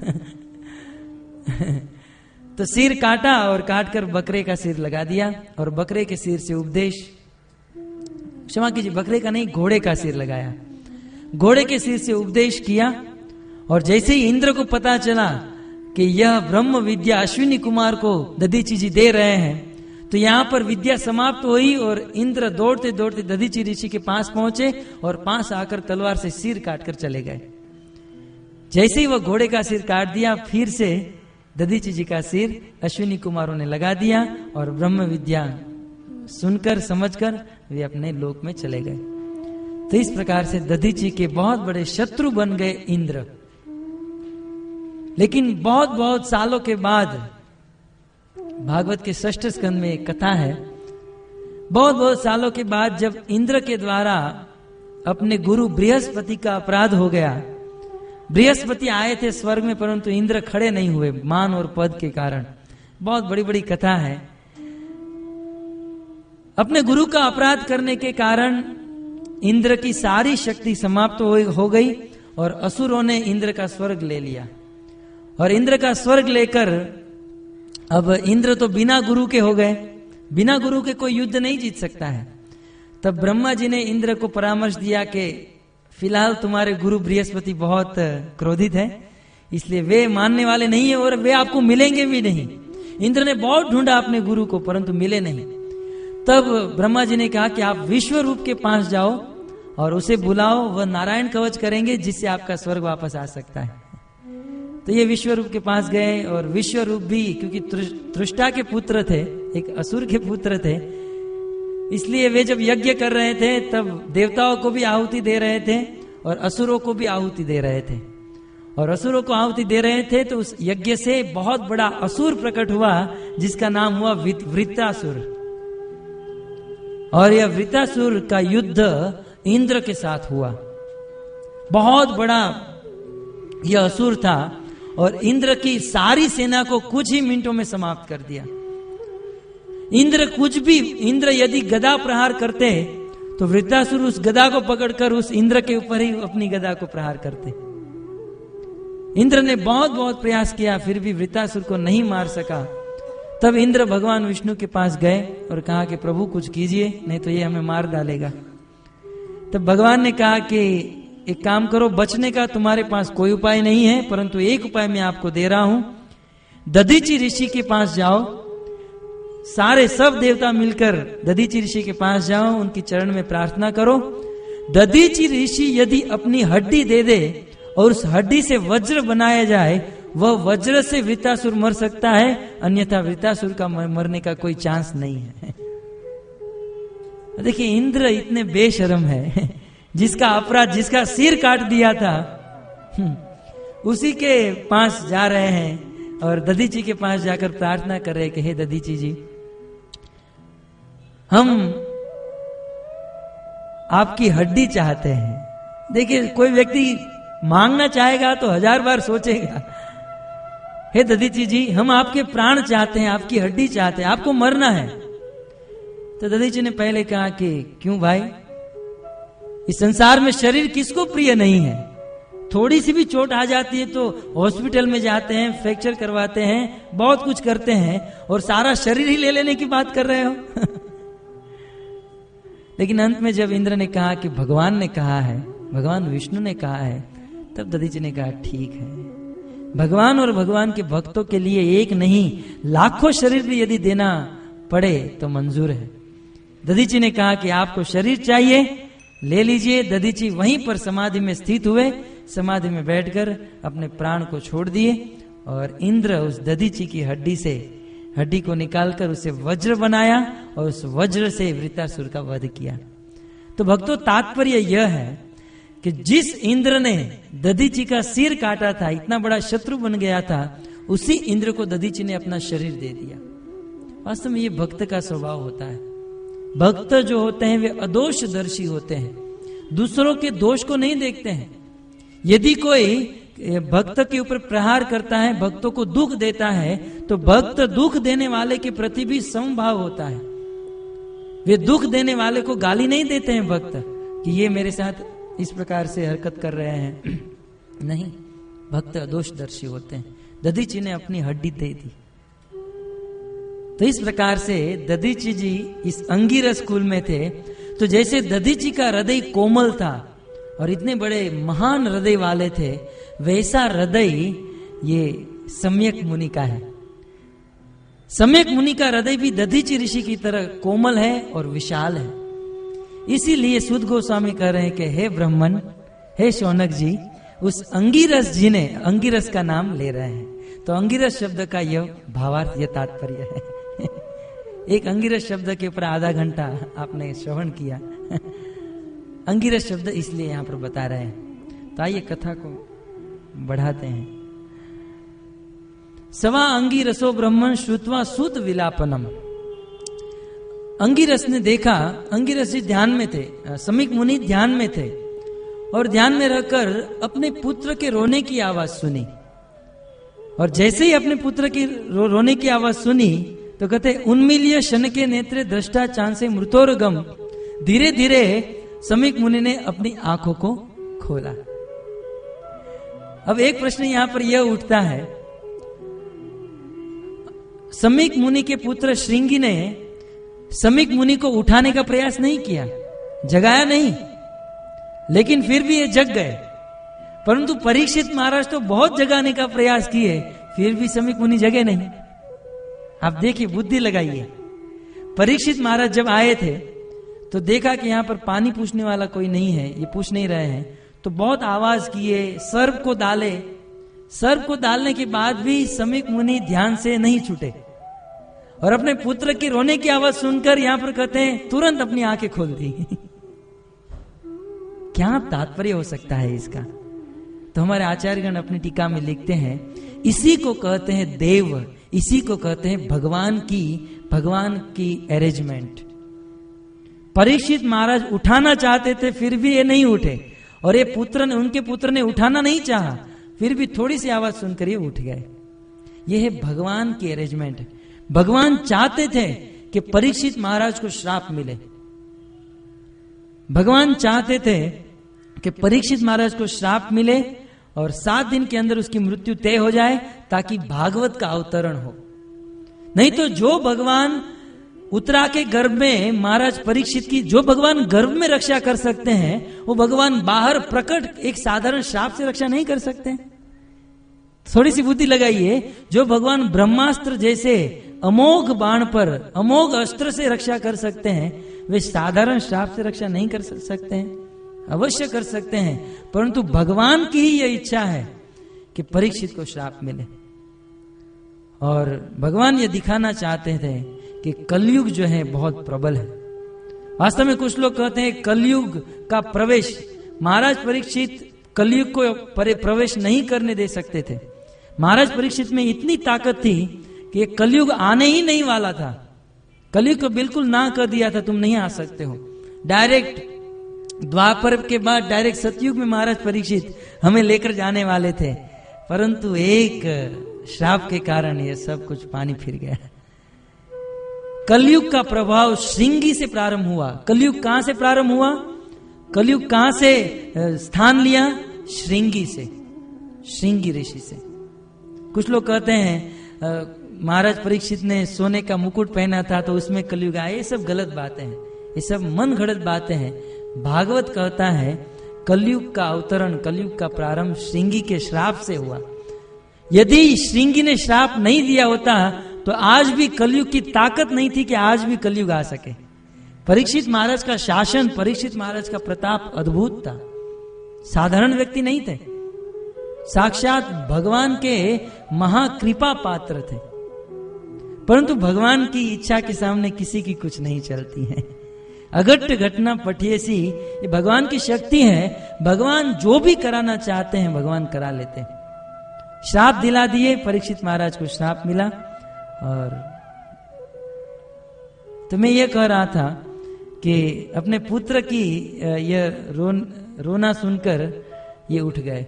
तो सिर काटा और काटकर बकरे का सिर लगा दिया और बकरे के सिर से उपदेश, क्षमा कीजिए बकरे का नहीं, घोड़े का सिर लगाया, घोड़े के सिर से उपदेश किया। और जैसे ही इंद्र को पता चला कि यह ब्रह्म विद्या अश्विनी कुमार को दधीचि जी दे रहे हैं, तो यहां पर विद्या समाप्त हुई और इंद्र दौड़ते दौड़ते दधीचि ऋषि के पास पहुंचे और पास आकर तलवार से सिर काटकर चले गए। जैसे ही वह घोड़े का सिर काट दिया, फिर से दधीचि जी का सिर अश्विनी कुमारों ने लगा दिया और ब्रह्म विद्या सुनकर समझकर वे अपने लोक में चले गए। तो इस प्रकार से दधीचि के बहुत बड़े शत्रु बन गए इंद्र। लेकिन बहुत बहुत सालों के बाद, भागवत के 6ठ स्कंद में एक कथा है, बहुत बहुत सालों के बाद जब इंद्र के द्वारा अपने गुरु बृहस्पति का अपराध हो गया, बृहस्पति आए थे स्वर्ग में परंतु इंद्र खड़े नहीं हुए मान और पद के कारण। बहुत बड़ी बड़ी कथा है। अपने गुरु का अपराध करने के कारण इंद्र की सारी शक्ति समाप्त हो गई और असुरों ने इंद्र का स्वर्ग ले लिया। और इंद्र का स्वर्ग लेकर अब इंद्र तो बिना गुरु के हो गए, बिना गुरु के कोई युद्ध नहीं जीत सकता है। तब ब्रह्मा जी ने इंद्र को परामर्श दिया कि फिलहाल तुम्हारे गुरु बृहस्पति बहुत क्रोधित है, इसलिए वे मानने वाले नहीं है और वे आपको मिलेंगे भी नहीं। इंद्र ने बहुत ढूंढा अपने गुरु को परंतु मिले नहीं। तब ब्रह्मा जी ने कहा कि आप विश्व रूप के पास जाओ और उसे बुलाओ, वह नारायण कवच करेंगे जिससे आपका स्वर्ग वापस आ सकता है। तो ये विश्व रूप के पास गए और विश्व रूप भी, क्योंकि तृष्टा के पुत्र थे, एक असुर के पुत्र थे, इसलिए वे जब यज्ञ कर रहे थे तब देवताओं को भी आहुति दे रहे थे और असुरों को भी आहुति दे रहे थे। और असुरों को आहुति दे रहे थे तो उस यज्ञ से बहुत बड़ा असुर प्रकट हुआ जिसका नाम हुआ वृत्रासुर। और यह वृत्रासुर का युद्ध इंद्र के साथ हुआ। बहुत बड़ा यह असुर था और इंद्र की सारी सेना को कुछ ही मिनटों में समाप्त कर दिया। इंद्र यदि गदा प्रहार करते तो वृत्रासुर उस गदा को पकड़कर उस इंद्र के ऊपर ही अपनी गदा को प्रहार करते। इंद्र ने बहुत बहुत प्रयास किया फिर भी वृत्रासुर को नहीं मार सका। तब इंद्र भगवान विष्णु के पास गए और कहा कि प्रभु कुछ कीजिए, नहीं तो ये हमें मार डालेगा। तब भगवान ने कहा कि एक काम करो, बचने का तुम्हारे पास कोई उपाय नहीं है, परंतु एक उपाय मैं आपको दे रहा हूं। दधीची ऋषि के पास जाओ, सारे सब देवता मिलकर दधीची ऋषि के पास जाओ, उनकी चरण में प्रार्थना करो। दधीची ऋषि यदि अपनी हड्डी दे दे और उस हड्डी से वज्र बनाया जाए, वह वज्र से वृत्तासुर मर सकता है, अन्यथा वृत्तासुर का मरने का कोई चांस नहीं है। देखिए, इंद्र इतने बेशर्म है, जिसका अपराध, जिसका सिर काट दिया था, उसी के पास जा रहे हैं और दधीची के पास जाकर प्रार्थना कर रहे कि हे दधीची जी, हम आपकी हड्डी चाहते हैं। देखिए, कोई व्यक्ति मांगना चाहेगा तो 1000 बार सोचेगा। हे दधीची जी, हम आपके प्राण चाहते हैं, आपकी हड्डी चाहते हैं, आपको मरना है। तो दधीची ने पहले कहा कि क्यों भाई, इस संसार में शरीर किसको प्रिय नहीं है? थोड़ी सी भी चोट आ जाती है तो हॉस्पिटल में जाते हैं, फ्रैक्चर करवाते हैं, बहुत कुछ करते हैं, और सारा शरीर ही ले लेने की बात कर रहे हो। लेकिन अंत में जब इंद्र ने कहा कि भगवान ने कहा है, भगवान विष्णु ने कहा है, तब दधीची ने कहा ठीक है, भगवान और भगवान के भक्तों के लिए एक नहीं लाखों शरीर भी यदि देना पड़े तो मंजूर है। दधीची ने कहा कि आपको शरीर चाहिए, ले लीजिए। दधीची वहीं पर समाधि में स्थित हुए, समाधि में बैठकर अपने प्राण को छोड़ दिए और इंद्र उस दधीची की हड्डी को निकालकर उसे वज्र बनाया और उस वज्र से वृत्तासुर का वध किया। तो भक्तों, तात्पर्य यह है कि जिस इंद्र ने दधीची का सिर काटा था, इतना बड़ा शत्रु बन गया था, उसी इंद्र को दधीची ने अपना शरीर दे दिया। वास्तव में ये भक्त का स्वभाव होता है। भक्त जो होते हैं वे अदोषदर्शी होते हैं, दूसरों के दोष को नहीं देखते हैं। यदि कोई भक्त के ऊपर प्रहार करता है, भक्तों को दुख देता है, तो भक्त दुख देने वाले के प्रति भी समभाव होता है। वे दुख देने वाले को गाली नहीं देते हैं भक्त कि ये मेरे साथ इस प्रकार से हरकत कर रहे हैं। नहीं, भक्त अदोषदर्शी होते हैं। दधीची ने अपनी हड्डी दे दी। तो इस प्रकार से दधीची जी इस अंगिरस कुल में थे। तो जैसे दधीची का हृदय कोमल था और इतने बड़े महान हृदय वाले थे, वैसा हृदय ये सम्यक मुनि का है। सम्यक मुनि का हृदय भी दधीची ऋषि की तरह कोमल है और विशाल है। इसीलिए सुद गोस्वामी कह रहे हैं कि हे ब्राह्मण, हे शौनक जी, उस अंगिरस जी ने, अंगिरस का नाम ले रहे हैं। तो अंगिरस शब्द का यह भावार्थ, यह तात्पर्य है। एक अंगिरस शब्द के ऊपर आधा घंटा आपने श्रवण किया। अंगिरस शब्द इसलिए यहां पर बता रहे हैं। तो आइए कथा को बढ़ाते हैं। सवा अंगिरसो ब्रह्मण श्रुत्वा सुत विलापनम। अंगिरस ने देखा, अंगिरस जी ध्यान में थे, समीक मुनि ध्यान में थे, और ध्यान में रहकर अपने पुत्र के रोने की आवाज सुनी। और जैसे ही अपने पुत्र की रोने की आवाज सुनी तो कहते, उन्मील्य शन के नेत्रे दृष्टा चांसे मृतोरगम। धीरे धीरे समीक मुनि ने अपनी आंखों को खोला। अब एक प्रश्न यहां पर यह उठता है, समीक मुनि के पुत्र श्रृंगी ने समीक मुनि को उठाने का प्रयास नहीं किया, जगाया नहीं, लेकिन फिर भी ये जग गए। परंतु परीक्षित महाराज तो बहुत जगाने का प्रयास किए, फिर भी समीक मुनि जगे नहीं। आप देखिए, बुद्धि लगाइए। परीक्षित महाराज जब आए थे तो देखा कि यहां पर पानी पूछने वाला कोई नहीं है, ये पूछ नहीं रहे हैं, तो बहुत आवाज किए, सर्प को डाले। सर्प को डालने के बाद भी समीक मुनि ध्यान से नहीं छूटे और अपने पुत्र की रोने की आवाज सुनकर यहां पर कहते हैं तुरंत अपनी आंखें खोल दी। क्या तात्पर्य हो सकता है इसका? तो हमारे आचार्यगण अपनी टीका में लिखते हैं, इसी को कहते हैं देव, इसी को कहते हैं भगवान की अरेंजमेंट। परीक्षित महाराज उठाना चाहते थे, फिर भी ये नहीं उठे, और ये उनके पुत्र ने उठाना नहीं चाहा, फिर भी थोड़ी सी आवाज सुनकर ये उठ गए। ये है भगवान की अरेंजमेंट। भगवान चाहते थे कि परीक्षित महाराज को श्राप मिले। भगवान चाहते थे कि परीक्षित महाराज को श्राप मिले और 7 दिन के अंदर उसकी मृत्यु तय हो जाए, ताकि भागवत का अवतरण हो। नहीं तो जो भगवान उत्तरा के गर्भ में महाराज परीक्षित की जो भगवान गर्भ में रक्षा कर सकते हैं, वो भगवान बाहर प्रकट एक साधारण श्राप से रक्षा नहीं कर सकते। थोड़ी सी बुद्धि लगाइए, जो भगवान ब्रह्मास्त्र जैसे अमोघ बाण पर, अमोघ अस्त्र से रक्षा कर सकते हैं, वे साधारण श्राप से रक्षा नहीं कर सकते हैं। अवश्य कर सकते हैं, परंतु भगवान की ही यह इच्छा है कि परीक्षित को श्राप मिले। और भगवान ये दिखाना चाहते थे कि कलयुग जो है बहुत प्रबल है। वास्तव में कुछ लोग कहते हैं कलयुग का प्रवेश, महाराज परीक्षित कलयुग को प्रवेश नहीं करने दे सकते थे। महाराज परीक्षित में इतनी ताकत थी कि ये कलयुग आने ही नहीं वाला था। कलयुग को बिल्कुल ना कर दिया था, तुम नहीं आ सकते हो। डायरेक्ट द्वापर के बाद डायरेक्ट सतयुग में महाराज परीक्षित हमें लेकर जाने वाले थे, परंतु एक श्राप के कारण ये सब कुछ पानी फिर गया। कलयुग का प्रभाव श्रृंगी से प्रारंभ हुआ। कलयुग कहां से प्रारंभ हुआ? कलयुग कहां से स्थान लिया? श्रृंगी से, श्रृंगी ऋषि से। कुछ लोग कहते हैं महाराज परीक्षित ने सोने का मुकुट पहना था तो उसमें कलयुग आया। ये सब गलत बातें हैं, ये सब मन घड़त बातें हैं। भागवत कहता है कलयुग का अवतरण, कलयुग का प्रारंभ श्रृंगी के श्राप से हुआ। यदि श्रृंगी ने श्राप नहीं दिया होता तो आज भी कलयुग की ताकत नहीं थी कि आज भी कलयुग आ सके। परीक्षित महाराज का शासन, परीक्षित महाराज का प्रताप अद्भुत था। साधारण व्यक्ति नहीं थे, साक्षात भगवान के महाकृपा पात्र थे। परंतु भगवान की इच्छा के सामने किसी की कुछ नहीं चलती है। अघट घटना पठिएसी, ये भगवान की शक्ति है। भगवान जो भी कराना चाहते हैं भगवान करा लेते हैं। श्राप दिला दिए, परीक्षित महाराज को श्राप मिला। और तो मैं ये कह रहा था कि अपने पुत्र की यह रोना सुनकर ये उठ गए,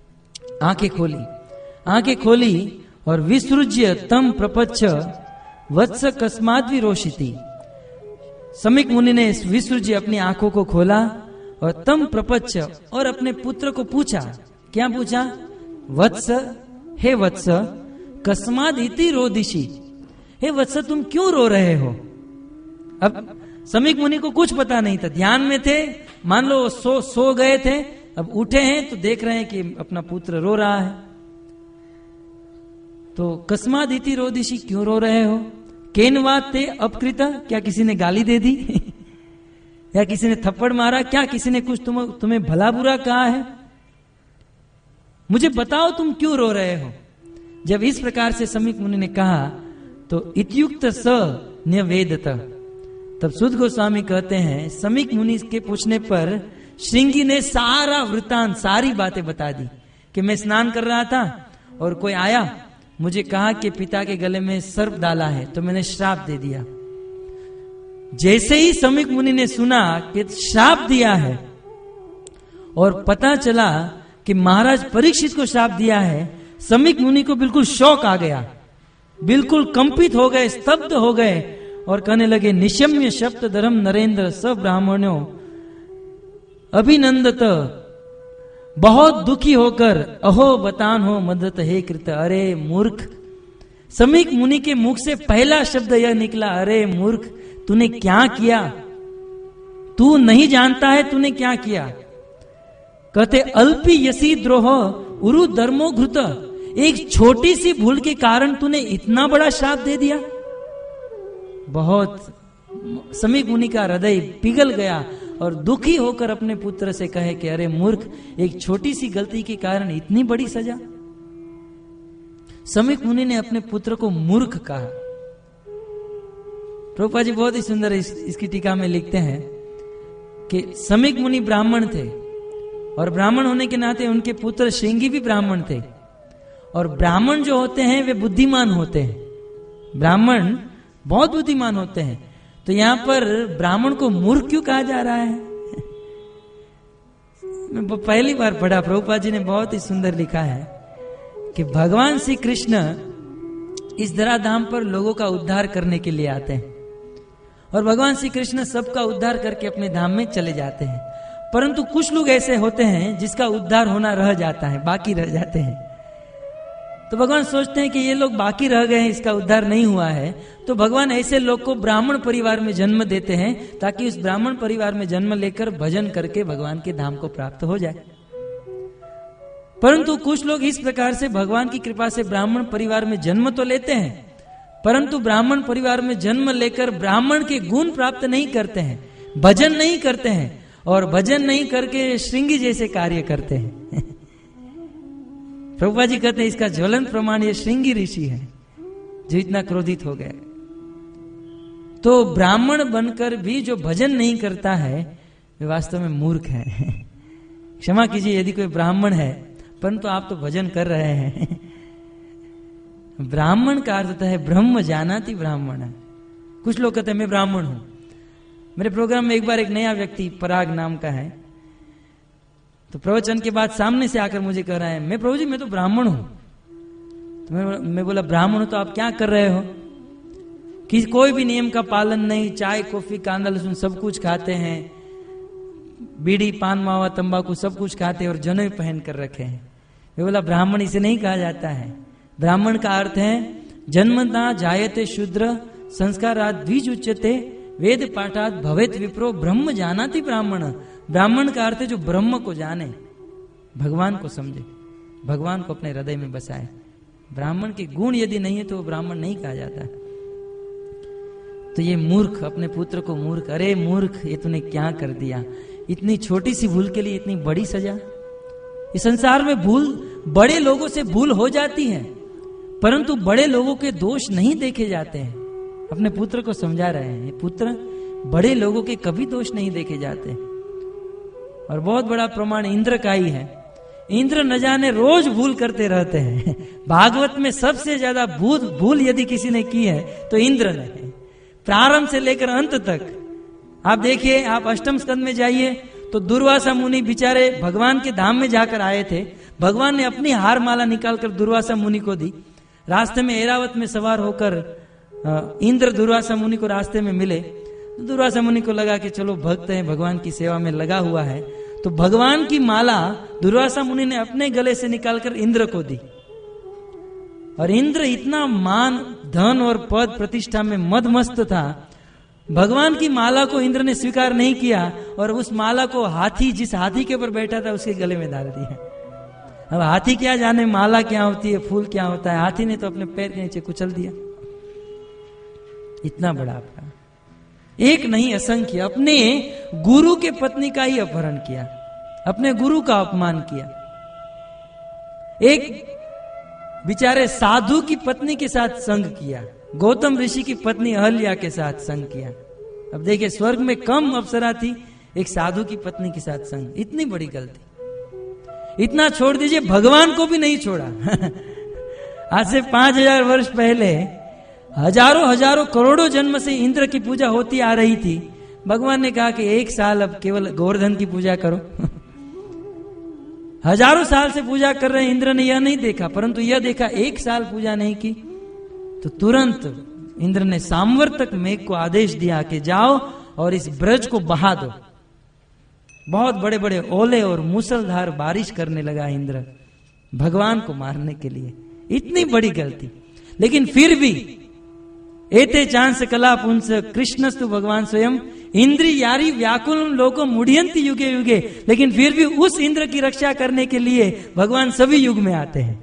आंखें खोली और विसृज्य तम प्रपच्छ वत्स कस्माद् रोशिति। समीक मुनि ने विसृज्य अपनी आंखों को खोला और तम प्रपच्छ और अपने पुत्र को पूछा। क्या पूछा? वत्स, हे वत्स, कस्माद् इति रोदिषि, हे वत्स तुम क्यों रो रहे हो? अब समीक मुनि को कुछ पता नहीं था, ध्यान में थे, मान लो सो गए थे, अब उठे हैं तो देख रहे हैं कि अपना पुत्र रो रहा है। तो कस्माद् इति रोदिषि, क्यों रो रहे हो? केनवा ते अपकृता, क्या किसी ने गाली दे दी या किसी ने थप्पड़ मारा? क्या किसी ने कुछ तुम्हें भला बुरा कहा है? मुझे बताओ तुम क्यों रो रहे हो? जब इस प्रकार से समीक मुनि ने कहा तो इत्युक्त स न्यवेदत, तब सुध गोस्वामी कहते हैं समीक मुनि के पूछने पर श्रृंगी ने सारा वृत्तांत, सारी बातें बता दी कि मैं स्नान कर रहा था और कोई आया, मुझे कहा कि पिता के गले में सर्प डाला है, तो मैंने श्राप दे दिया। जैसे ही समीक मुनि ने सुना कि श्राप दिया है और पता चला कि महाराज परीक्षित को श्राप दिया है, समीक मुनि को बिल्कुल शौक आ गया, बिल्कुल कंपित हो गए, स्तब्ध हो गए और कहने लगे निशम्य शब्द धर्म नरेंद्र स ब्राह्मणों अभिनंदत, बहुत दुखी होकर अहो बतान हो मदत हे कृत। अरे मूर्ख, समीक मुनि के मुख से पहला शब्द यह निकला, अरे मूर्ख तूने क्या किया? तू नहीं जानता है तूने क्या किया? कहते अल्पी यसी द्रोह उरु धर्मो घृत, एक छोटी सी भूल के कारण तूने इतना बड़ा श्राप दे दिया। बहुत समीक मुनि का हृदय पिघल गया और दुखी होकर अपने पुत्र से कहे कि अरे मूर्ख, एक छोटी सी गलती के कारण इतनी बड़ी सजा। समीक मुनि ने अपने पुत्र को मूर्ख कहा। प्रभुपाद जी बहुत ही सुंदर इसकी टीका में लिखते हैं कि समीक मुनि ब्राह्मण थे और ब्राह्मण होने के नाते उनके पुत्र श्रृंगी भी ब्राह्मण थे। और ब्राह्मण जो होते हैं वे बुद्धिमान होते हैं, ब्राह्मण बहुत बुद्धिमान होते हैं। तो यहां पर ब्राह्मण को मूर्ख क्यों कहा जा रहा है? मैं पहली बार पढ़ा, प्रभुपाद जी ने बहुत ही सुंदर लिखा है कि भगवान श्री कृष्ण इस धराधाम पर लोगों का उद्धार करने के लिए आते हैं और भगवान श्री कृष्ण सबका उद्धार करके अपने धाम में चले जाते हैं। परंतु कुछ लोग ऐसे होते हैं जिसका उद्धार होना रह जाता है, बाकी रह जाते हैं। तो भगवान सोचते हैं कि ये लोग बाकी रह गए हैं, इसका उद्धार नहीं हुआ है, तो भगवान ऐसे लोग को ब्राह्मण परिवार में जन्म देते हैं ताकि उस ब्राह्मण परिवार में जन्म लेकर भजन करके भगवान के धाम को प्राप्त हो जाए। परंतु कुछ लोग इस प्रकार से भगवान की कृपा से ब्राह्मण परिवार में जन्म तो लेते हैं, परंतु ब्राह्मण परिवार में जन्म लेकर ब्राह्मण के गुण प्राप्त नहीं करते हैं, भजन नहीं करते हैं, और भजन नहीं करके श्रृंगी जैसे कार्य करते हैं। प्रभुपाद जी कहते हैं इसका ज्वलन प्रमाण ये श्रृंगी ऋषि है जो इतना क्रोधित हो गए। तो ब्राह्मण बनकर भी जो भजन नहीं करता है वे वास्तव में मूर्ख है। क्षमा कीजिए यदि कोई ब्राह्मण है परंतु आप तो भजन कर रहे हैं। ब्राह्मण का अर्थ होता है ब्रह्म जानाति ब्राह्मण। कुछ लोग कहते हैं मैं ब्राह्मण हूं। मेरे प्रोग्राम में एक बार एक नया व्यक्ति पराग नाम का है, तो प्रवचन के बाद सामने से आकर मुझे कह रहा है मैं प्रभु जी मैं तो ब्राह्मण हूं। तो मैं बोला ब्राह्मण हो तो आप क्या कर रहे हो? कि कोई भी नियम का पालन नहीं, चाय कॉफी कांदा लहसुन सब कुछ खाते हैं, बीड़ी पान मावा तंबाकू सब कुछ खाते हैं और जनेऊ पहन कर रखे हैं। मैं बोला ब्राह्मण इसे नहीं कहा जाता है। ब्राह्मण का अर्थ है जन्मता जायते शूद्र संस्कारात् द्विज उच्यते वेद पाठात भवेत विप्रो ब्रह्म जानाति ब्राह्मण। ब्राह्मण का अर्थ है जो ब्रह्म को जाने, भगवान को समझे, भगवान को अपने हृदय में बसाए। ब्राह्मण के गुण यदि नहीं है तो वो ब्राह्मण नहीं कहा जाता। तो ये मूर्ख अपने पुत्र को मूर्ख, अरे मूर्ख ये तूने क्या कर दिया, इतनी छोटी सी भूल के लिए इतनी बड़ी सजा। इस संसार में भूल बड़े लोगों से भूल हो जाती है, परंतु बड़े लोगों के दोष नहीं देखे जाते हैं। अपने पुत्र को समझा रहे हैं पुत्र बड़े लोगों के कभी दोष नहीं देखे जाते। और बहुत बड़ा प्रमाण इंद्र का ही है। इंद्र न जाने रोज भूल करते रहते हैं। भागवत में सबसे ज्यादा भूल यदि किसी ने की है तो इंद्र ने है, प्रारंभ से लेकर अंत तक। आप देखिए, आप अष्टम स्कंद में जाइए तो दुर्वासा मुनि बेचारे भगवान के धाम में जाकर आए थे। भगवान ने अपनी हार माला निकालकर दुर्वासा मुनि को दी। रास्ते में ऐरावत में सवार होकर इंद्र दुर्वासा मुनि को रास्ते में मिले। दुर्वासा मुनि को लगा कि चलो भक्त है, भगवान की सेवा में लगा हुआ है, तो भगवान की माला दुर्वासा मुनि ने अपने गले से निकालकर इंद्र को दी। और इंद्र इतना मान धन और पद प्रतिष्ठा में मदमस्त था, भगवान की माला को इंद्र ने स्वीकार नहीं किया और उस माला को हाथी, जिस हाथी के ऊपर बैठा था उसके गले में डाल दिया। अब हाथी क्या जाने माला क्या होती है, फूल क्या होता है। हाथी ने तो अपने पैर के नीचे कुचल दिया। इतना बड़ा अपराध, एक नहीं असंख्य। अपने गुरु के पत्नी का ही अपहरण किया, अपने गुरु का अपमान किया। एक बेचारे साधु की पत्नी के साथ संग किया, गौतम ऋषि की पत्नी अहल्या के साथ संग किया। अब देखिए, स्वर्ग में कम अप्सरा थी, एक साधु की पत्नी के साथ संग। इतनी बड़ी गलती। इतना छोड़ दीजिए, भगवान को भी नहीं छोड़ा। आज से 5000 वर्ष पहले हजारों हजारों करोड़ों जन्म से इंद्र की पूजा होती आ रही थी। भगवान ने कहा कि एक साल अब केवल गोवर्धन की पूजा करो। हजारों साल से पूजा कर रहे हैं, इंद्र ने यह नहीं देखा, परंतु यह देखा एक साल पूजा नहीं की तो तुरंत इंद्र ने सांवर्तक मेघ को आदेश दिया कि जाओ और इस ब्रज को बहा दो। बहुत बड़े बड़े ओले और मूसलधार बारिश करने लगा इंद्र, भगवान को मारने के लिए। इतनी बड़ी गलती, लेकिन फिर भी एते चांस कला पुंस कृष्णस्तु भगवान स्वयं इंद्री यारी व्याकुल लोको मुढ़ियंती युगे युगे। लेकिन फिर भी उस इंद्र की रक्षा करने के लिए भगवान सभी युग में आते हैं।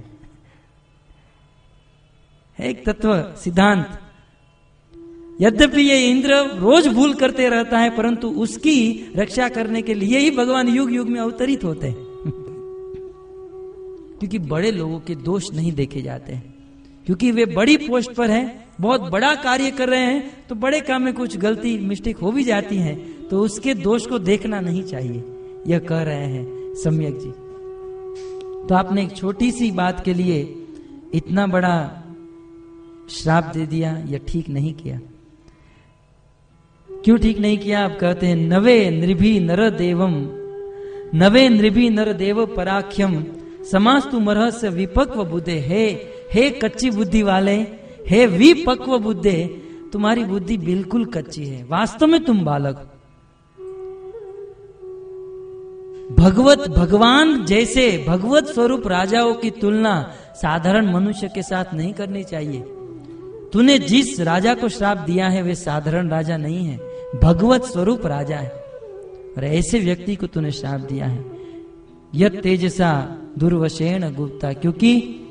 एक तत्व सिद्धांत, यद्यपि ये इंद्र रोज भूल करते रहता है, परंतु उसकी रक्षा करने के लिए ही भगवान युग युग में अवतरित होते हैं। क्योंकि बड़े लोगों के दोष नहीं देखे जाते हैं, क्योंकि वे बड़ी पोस्ट पर हैं, बहुत बड़ा कार्य कर रहे हैं, तो बड़े काम में कुछ गलती मिस्टेक हो भी जाती है, तो उसके दोष को देखना नहीं चाहिए। यह कह रहे हैं सम्यक जी। तो आपने एक छोटी सी बात के लिए इतना बड़ा श्राप दे दिया, यह ठीक नहीं किया। क्यों ठीक नहीं किया? आप कहते हैं नवे नृभि नर देवम, नवे नृभि नर देव पराख्यम समास्तु मरहस्य विपक्व बुद्धे। हे कच्ची बुद्धि वाले, हे विपक्व बुद्धे, तुम्हारी बुद्धि बिल्कुल कच्ची है, वास्तव में तुम बालक। भगवान जैसे भगवत स्वरूप राजाओं की तुलना साधारण मनुष्य के साथ नहीं करनी चाहिए। तूने जिस राजा को श्राप दिया है वे साधारण राजा नहीं है, भगवत स्वरूप राजा है, और ऐसे व्यक्ति को तूने श्राप दिया है। यत तेजसा दुर्वशेण गुप्ता, क्योंकि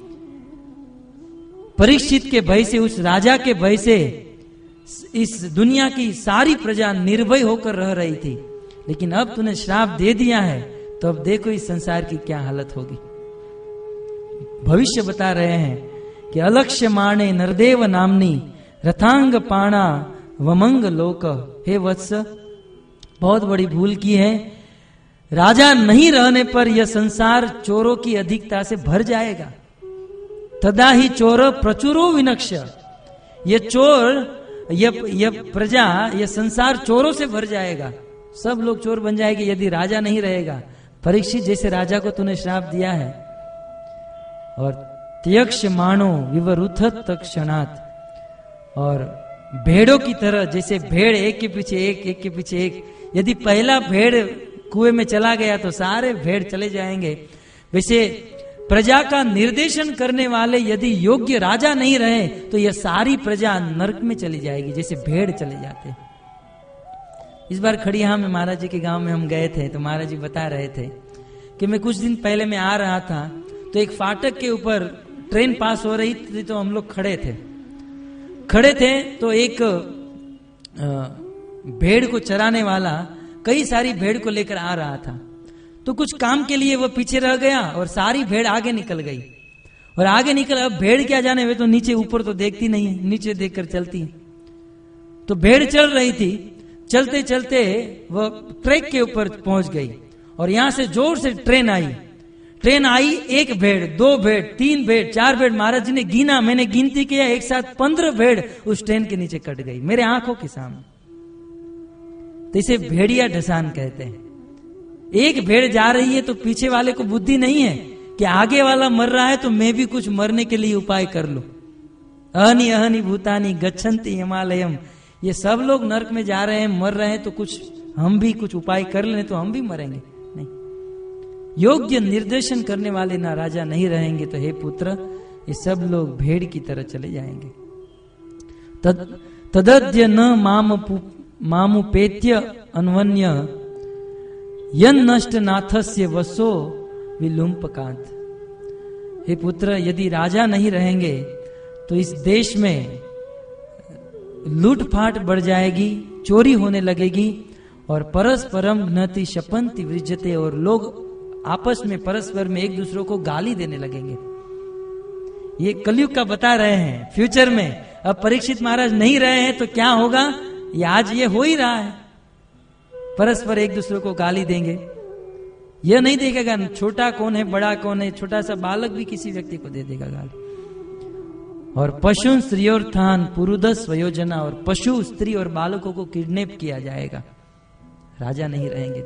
परीक्षित के भय से, उस राजा के भय से इस दुनिया की सारी प्रजा निर्भय होकर रह रही थी, लेकिन अब तूने श्राप दे दिया है तो अब देखो इस संसार की क्या हालत होगी। भविष्य बता रहे हैं कि अलक्ष्य माणे नरदेव नामनी रथांग पाणा वमंग लोक। हे वत्स, बहुत बड़ी भूल की है। राजा नहीं रहने पर यह संसार चोरों की अधिकता से भर जाएगा। तदा ही चोर प्रचुरो विनक्ष, ये चोर, यह प्रजा, यह संसार चोरों से भर जाएगा, सब लोग चोर बन जाएंगे यदि राजा नहीं रहेगा। परीक्षित जैसे राजा को तूने श्राप दिया है। और त्यक्ष मानो विवरुथ तक्षणात्, और भेड़ों की तरह, जैसे भेड़ एक के पीछे एक, यदि पहला भेड़ कुएं में चला गया तो सारे भेड़ चले जाएंगे, वैसे प्रजा का निर्देशन करने वाले यदि योग्य राजा नहीं रहे तो यह सारी प्रजा नरक में चली जाएगी, जैसे भेड़ चले जाते। इस बार खड़िया में महाराज जी के गांव में हम गए थे, तो महाराज जी बता रहे थे कि मैं कुछ दिन पहले मैं आ रहा था तो एक फाटक के ऊपर ट्रेन पास हो रही थी, तो हम लोग खड़े थे तो एक भेड़ को चराने वाला कई सारी भेड़ को लेकर आ रहा था। तो कुछ काम के लिए वो पीछे रह गया और सारी भेड़ आगे निकल गई। और आगे निकल, अब भेड़ क्या जाने, वे तो नीचे ऊपर तो देखती नहीं है, नीचे देखकर चलती। तो भेड़ चल रही थी, चलते चलते वो ट्रैक के ऊपर पहुंच गई और यहां से जोर से ट्रेन आई। एक भेड़, दो भेड़, तीन भेड़, चार भेड़, महाराज जी ने गिना, मैंने गिनती किया, एक साथ 15 भेड़ उस ट्रेन के नीचे कट गई मेरे आंखों के सामने। तो इसे भेड़िया ढसान कहते हैं। एक भेड़ जा रही है तो पीछे वाले को बुद्धि नहीं है कि आगे वाला मर रहा है तो मैं भी कुछ मरने के लिए उपाय कर लूं। अहनि अहनि भूतानि गच्छन्ति हिमालयम, ये सब लोग नरक में जा रहे हैं, मर रहे हैं, तो कुछ हम भी कुछ उपाय कर लें तो हम भी मरेंगे नहीं। योग्य निर्देशन करने वाले ना राजा नहीं रहेंगे तो हे पुत्र, ये सब लोग भेड़ की तरह चले जाएंगे। तदद्य न मामुपेत्य अन्वन्य यन नष्ट नाथस्य वसो विलुम्पकांत। हे पुत्र, यदि राजा नहीं रहेंगे तो इस देश में लूटफाट बढ़ जाएगी, चोरी होने लगेगी, और परस्परम घ्नति शपन्ति वृज्यते, और लोग आपस में परस्पर में एक दूसरे को गाली देने लगेंगे। ये कलयुग का बता रहे हैं। फ्यूचर में अब परीक्षित महाराज नहीं रहे हैं तो क्या होगा, ये आज ये हो ही रहा है, परस्पर एक दूसरे को गाली देंगे। यह नहीं देखेगा छोटा कौन है बड़ा कौन है, छोटा सा बालक भी किसी व्यक्ति को दे देगा गाली। और पशु स्त्रियोत्थान पुरुदस वयोजना, और पशु स्त्री और बालकों को किडनैप किया जाएगा, राजा नहीं रहेंगे।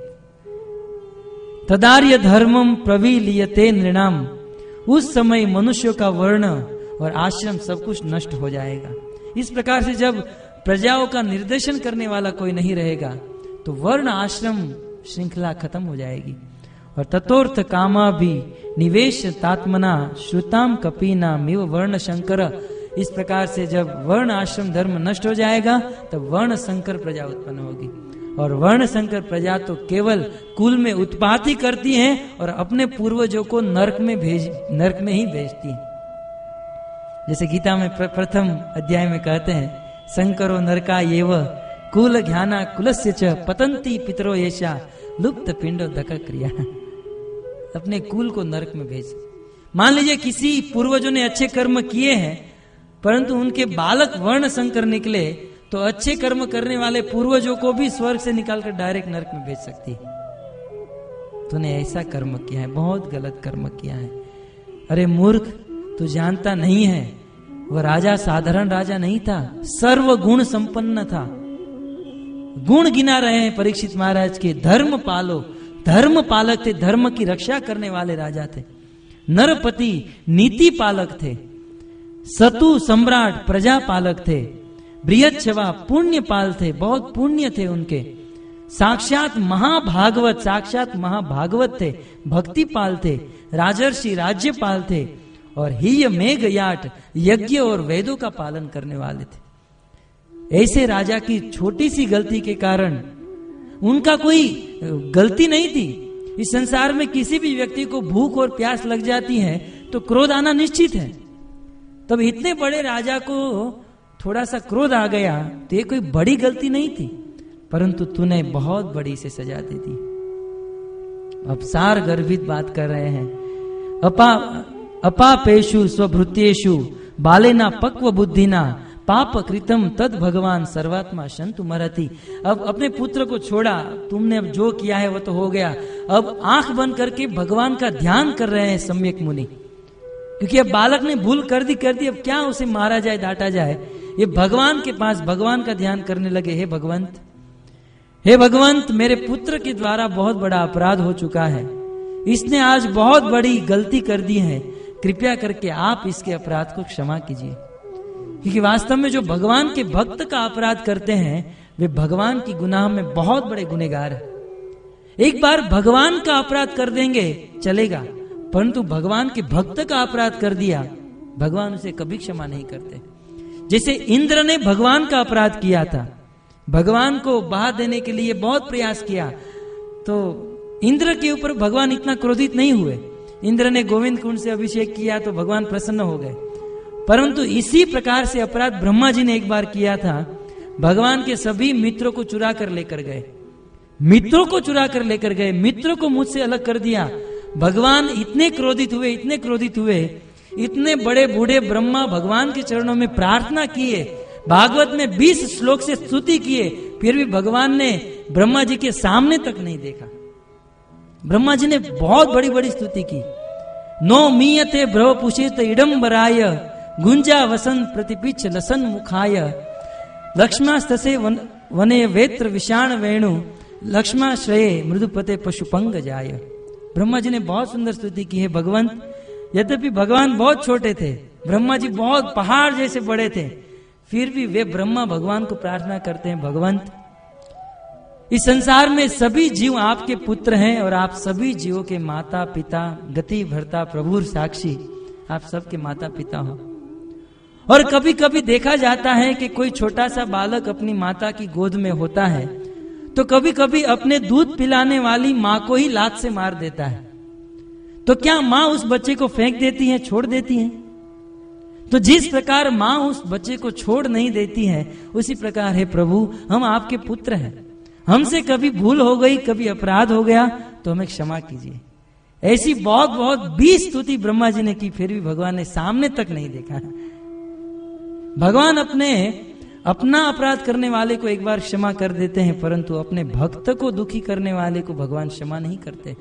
तदार्य धर्मम प्रविलियते नृणाम, उस समय मनुष्यों का वर्ण और आश्रम सब कुछ नष्ट हो जाएगा। इस प्रकार से जब प्रजाओं का निर्देशन करने वाला कोई नहीं रहेगा तो वर्ण आश्रम श्रृंखला खत्म हो जाएगी। और ततोर्थ कामा भी निवेश तात्मना श्रुताम कपीना मिव वर्ण शंकर, इस प्रकार से जब वर्ण आश्रम धर्म नष्ट हो जाएगा तब वर्ण संकर प्रजा उत्पन्न होगी। और वर्ण संकर प्रजा तो केवल कुल में उत्पात ही करती है और अपने पूर्वजों को नरक में ही भेजती है। जैसे गीता में प्रथम अध्याय में कहते हैं, संकरो नरका येव कुल ज्ञाना कुलस्य च पतंती पितरो येषा लुप्त पिंडो दक क्रिया। अपने कुल को नरक में भेज। मान लीजिए किसी पूर्वजों ने अच्छे कर्म किए हैं परंतु उनके बालक वर्ण संकर निकले, तो अच्छे कर्म करने वाले पूर्वजों को भी स्वर्ग से निकालकर डायरेक्ट नरक में भेज सकती है। तूने ऐसा कर्म किया है, बहुत गलत कर्म किया है। अरे मूर्ख, तू जानता नहीं है वह राजा साधारण राजा नहीं था, सर्व गुण संपन्न था। गुण गिना रहे हैं परीक्षित महाराज के, धर्म पालो, धर्म पालक थे, धर्म की रक्षा करने वाले राजा थे। नरपति नीति पालक थे, सतु सम्राट प्रजा पालक थे, बृहच्छवा पुण्य पाल थे, बहुत पुण्य थे उनके। साक्षात महाभागवत थे, भक्ति पाल थे, राजर्षि राज्यपाल थे। और ही मेघ याट यज्ञ और वेदों का पालन करने वाले थे। ऐसे राजा की छोटी सी गलती के कारण, उनका कोई गलती नहीं थी। इस संसार में किसी भी व्यक्ति को भूख और प्यास लग जाती है तो क्रोध आना निश्चित है। तब इतने बड़े राजा को थोड़ा सा क्रोध आ गया तो ये कोई बड़ी गलती नहीं थी, परंतु तूने बहुत बड़ी से सजा दे दी। अब सार गर्भित बात कर रहे हैं। अपापेशु स्वभृत्येषु बालेना पक्व बुद्धिना पाप कृतम तद भगवान सर्वात्मा शंतु मरति। अब अपने पुत्र को छोड़ा, तुमने अब जो किया है वो तो हो गया। अब आंख बंद करके भगवान का ध्यान कर रहे हैं सम्यक मुनि, क्योंकि अब बालक ने भूल कर दी, अब क्या उसे मारा जाए, डांटा जाए। ये भगवान के पास भगवान का ध्यान करने लगे। हे भगवंत, मेरे पुत्र के द्वारा बहुत बड़ा अपराध हो चुका है, इसने आज बहुत बड़ी गलती कर दी है, कृपया करके आप इसके अपराध को क्षमा कीजिए। क्योंकि वास्तव में जो भगवान के भक्त का अपराध करते हैं वे भगवान की गुनाह में बहुत बड़े गुनहगार हैं। एक बार भगवान का अपराध कर देंगे चलेगा, परंतु भगवान के भक्त का अपराध कर दिया, भगवान उसे कभी क्षमा नहीं करते। जैसे इंद्र ने भगवान का अपराध किया था, भगवान को बहा देने के लिए बहुत प्रयास किया, तो इंद्र के ऊपर भगवान इतना क्रोधित नहीं हुए। इंद्र ने गोविंद कुंड से अभिषेक किया तो भगवान प्रसन्न हो गए। परंतु इसी प्रकार से अपराध ब्रह्मा जी ने एक बार किया था। भगवान के सभी मित्रों को चुरा कर लेकर गए, मित्रों को मुझसे अलग कर दिया। भगवान इतने क्रोधित हुए, इतने बड़े बूढ़े ब्रह्मा भगवान के चरणों में प्रार्थना किए, भागवत में 20 श्लोक से स्तुति किए, फिर भी भगवान ने ब्रह्मा जी के सामने तक नहीं देखा। ब्रह्मा जी ने बहुत बड़ी बड़ी स्तुति की। नो मीयते भ्रव पुषित इडंबराय गुंजा वसन प्रतिपिच लसन मुखाय लक्ष्मास्तसे वने वेत्र विषाण वेणु लक्ष्माश्रये मृदुपते पशुपंग जाय। ब्रह्मा जी ने बहुत सुंदर स्तुति की है भगवंत। यद्यपि भगवान बहुत छोटे थे, ब्रह्मा जी बहुत पहाड़ जैसे बड़े थे, फिर भी वे ब्रह्मा भगवान को प्रार्थना करते हैं, भगवंत इस संसार में सभी जीव आपके पुत्र हैं और आप सभी जीवों के माता पिता, गति भरता प्रभु साक्षी, आप सबके माता पिता हो। और कभी कभी देखा जाता है कि कोई छोटा सा बालक अपनी माता की गोद में होता है तो कभी कभी अपने दूध पिलाने वाली माँ को ही लात से मार देता है। तो क्या माँ उस बच्चे को फेंक देती है, छोड़ देती है? तो जिस प्रकार माँ उस बच्चे को छोड़ नहीं देती है, उसी प्रकार है प्रभु, हम आपके पुत्र हैं, हमसे कभी भूल हो गई, कभी अपराध हो गया तो हमें क्षमा कीजिए। ऐसी बहुत बहुत 20 स्तुति ब्रह्मा जी ने की, फिर भी भगवान ने सामने तक नहीं देखा। भगवान अपना अपराध करने वाले को एक बार क्षमा कर देते हैं, परंतु अपने भक्त को दुखी करने वाले को भगवान क्षमा नहीं करते।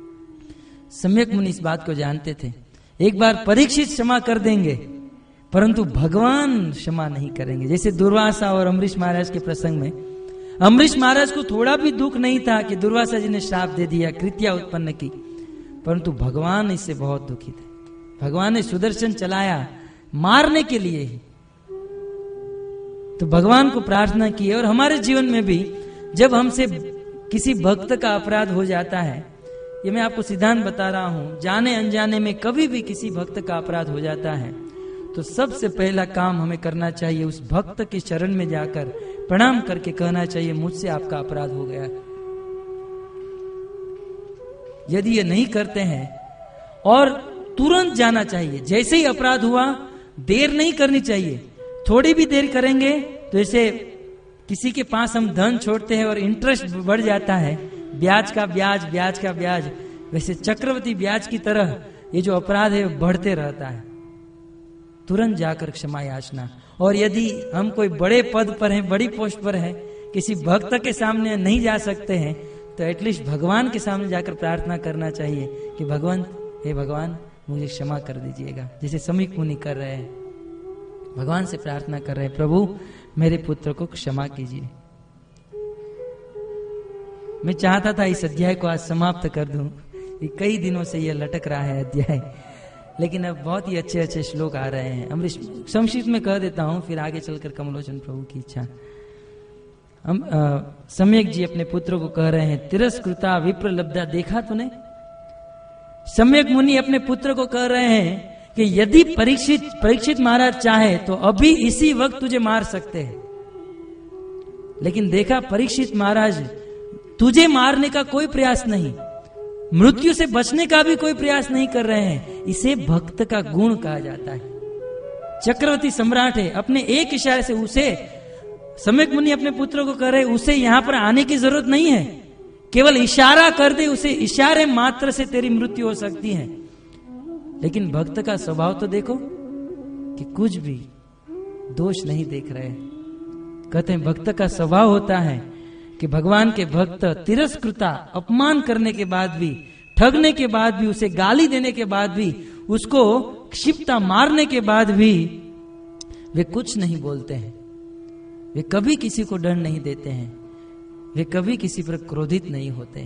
सम्यक मुनि इस बात को जानते थे। एक बार परीक्षित क्षमा कर देंगे, परंतु भगवान क्षमा नहीं करेंगे। जैसे दुर्वासा और अम्बरीश महाराज के प्रसंग में, अम्बरीश महाराज को थोड़ा भी दुख नहीं था कि दुर्वासा जी ने श्राप दे दिया, कृत्या उत्पन्न की, परंतु भगवान इससे बहुत दुखी थे। भगवान ने सुदर्शन चलाया मारने के लिए ही, तो भगवान को प्रार्थना की। और हमारे जीवन में भी जब हमसे किसी भक्त का अपराध हो जाता है, ये मैं आपको सिद्धांत बता रहा हूं, जाने अनजाने में कभी भी किसी भक्त का अपराध हो जाता है तो सबसे पहला काम हमें करना चाहिए, उस भक्त के चरण में जाकर प्रणाम करके कहना चाहिए, मुझसे आपका अपराध हो गया। यदि ये नहीं करते हैं, और तुरंत जाना चाहिए, जैसे ही अपराध हुआ देर नहीं करनी चाहिए। थोड़ी भी देर करेंगे तो जैसे किसी के पास हम धन छोड़ते हैं और इंटरेस्ट बढ़ जाता है, ब्याज का ब्याज, वैसे चक्रवर्ती ब्याज की तरह ये जो अपराध है बढ़ते रहता है। तुरंत जाकर क्षमा याचना। और यदि हम कोई बड़े पद पर हैं, बड़ी पोस्ट पर हैं, किसी भक्त के सामने नहीं जा सकते हैं, तो एटलीस्ट भगवान के सामने जाकर प्रार्थना करना चाहिए कि हे भगवान मुझे क्षमा कर दीजिएगा। जैसे समीक मुनि कर रहे हैं, भगवान से प्रार्थना कर रहे हैं, प्रभु मेरे पुत्र को क्षमा कीजिए। मैं चाहता था इस अध्याय को आज समाप्त कर दूं, कई दिनों से यह लटक रहा है अध्याय, लेकिन अब बहुत ही अच्छे अच्छे श्लोक आ रहे हैं। अमरीश संक्षिप्त में कह देता हूं, फिर आगे चलकर कमलोचन प्रभु की इच्छा। हम सम्यक जी अपने पुत्र को कह रहे हैं, तिरस्कृता विप्र लब्धा, देखा तूने? सम्यक मुनि अपने पुत्र को कह रहे हैं कि यदि परीक्षित महाराज चाहे तो अभी इसी वक्त तुझे मार सकते हैं। लेकिन देखा परीक्षित महाराज तुझे मारने का कोई प्रयास नहीं, मृत्यु से बचने का भी कोई प्रयास नहीं कर रहे हैं। इसे भक्त का गुण कहा जाता है। चक्रवर्ती सम्राट है, अपने एक इशारे से उसे, सम्यक मुनि अपने पुत्रों को कह रहे उसे यहां पर आने की जरूरत नहीं है, केवल इशारा कर दे, उसे इशारे मात्र से तेरी मृत्यु हो सकती है। लेकिन भक्त का स्वभाव तो देखो कि कुछ भी दोष नहीं देख रहे। कहते हैं भक्त का स्वभाव होता है कि भगवान के भक्त तिरस्कृता, अपमान करने के बाद भी, ठगने के बाद भी, उसे गाली देने के बाद भी, उसको क्षिप्ता मारने के बाद भी वे कुछ नहीं बोलते हैं। वे कभी किसी को दंड नहीं देते हैं, वे कभी किसी पर क्रोधित नहीं होते।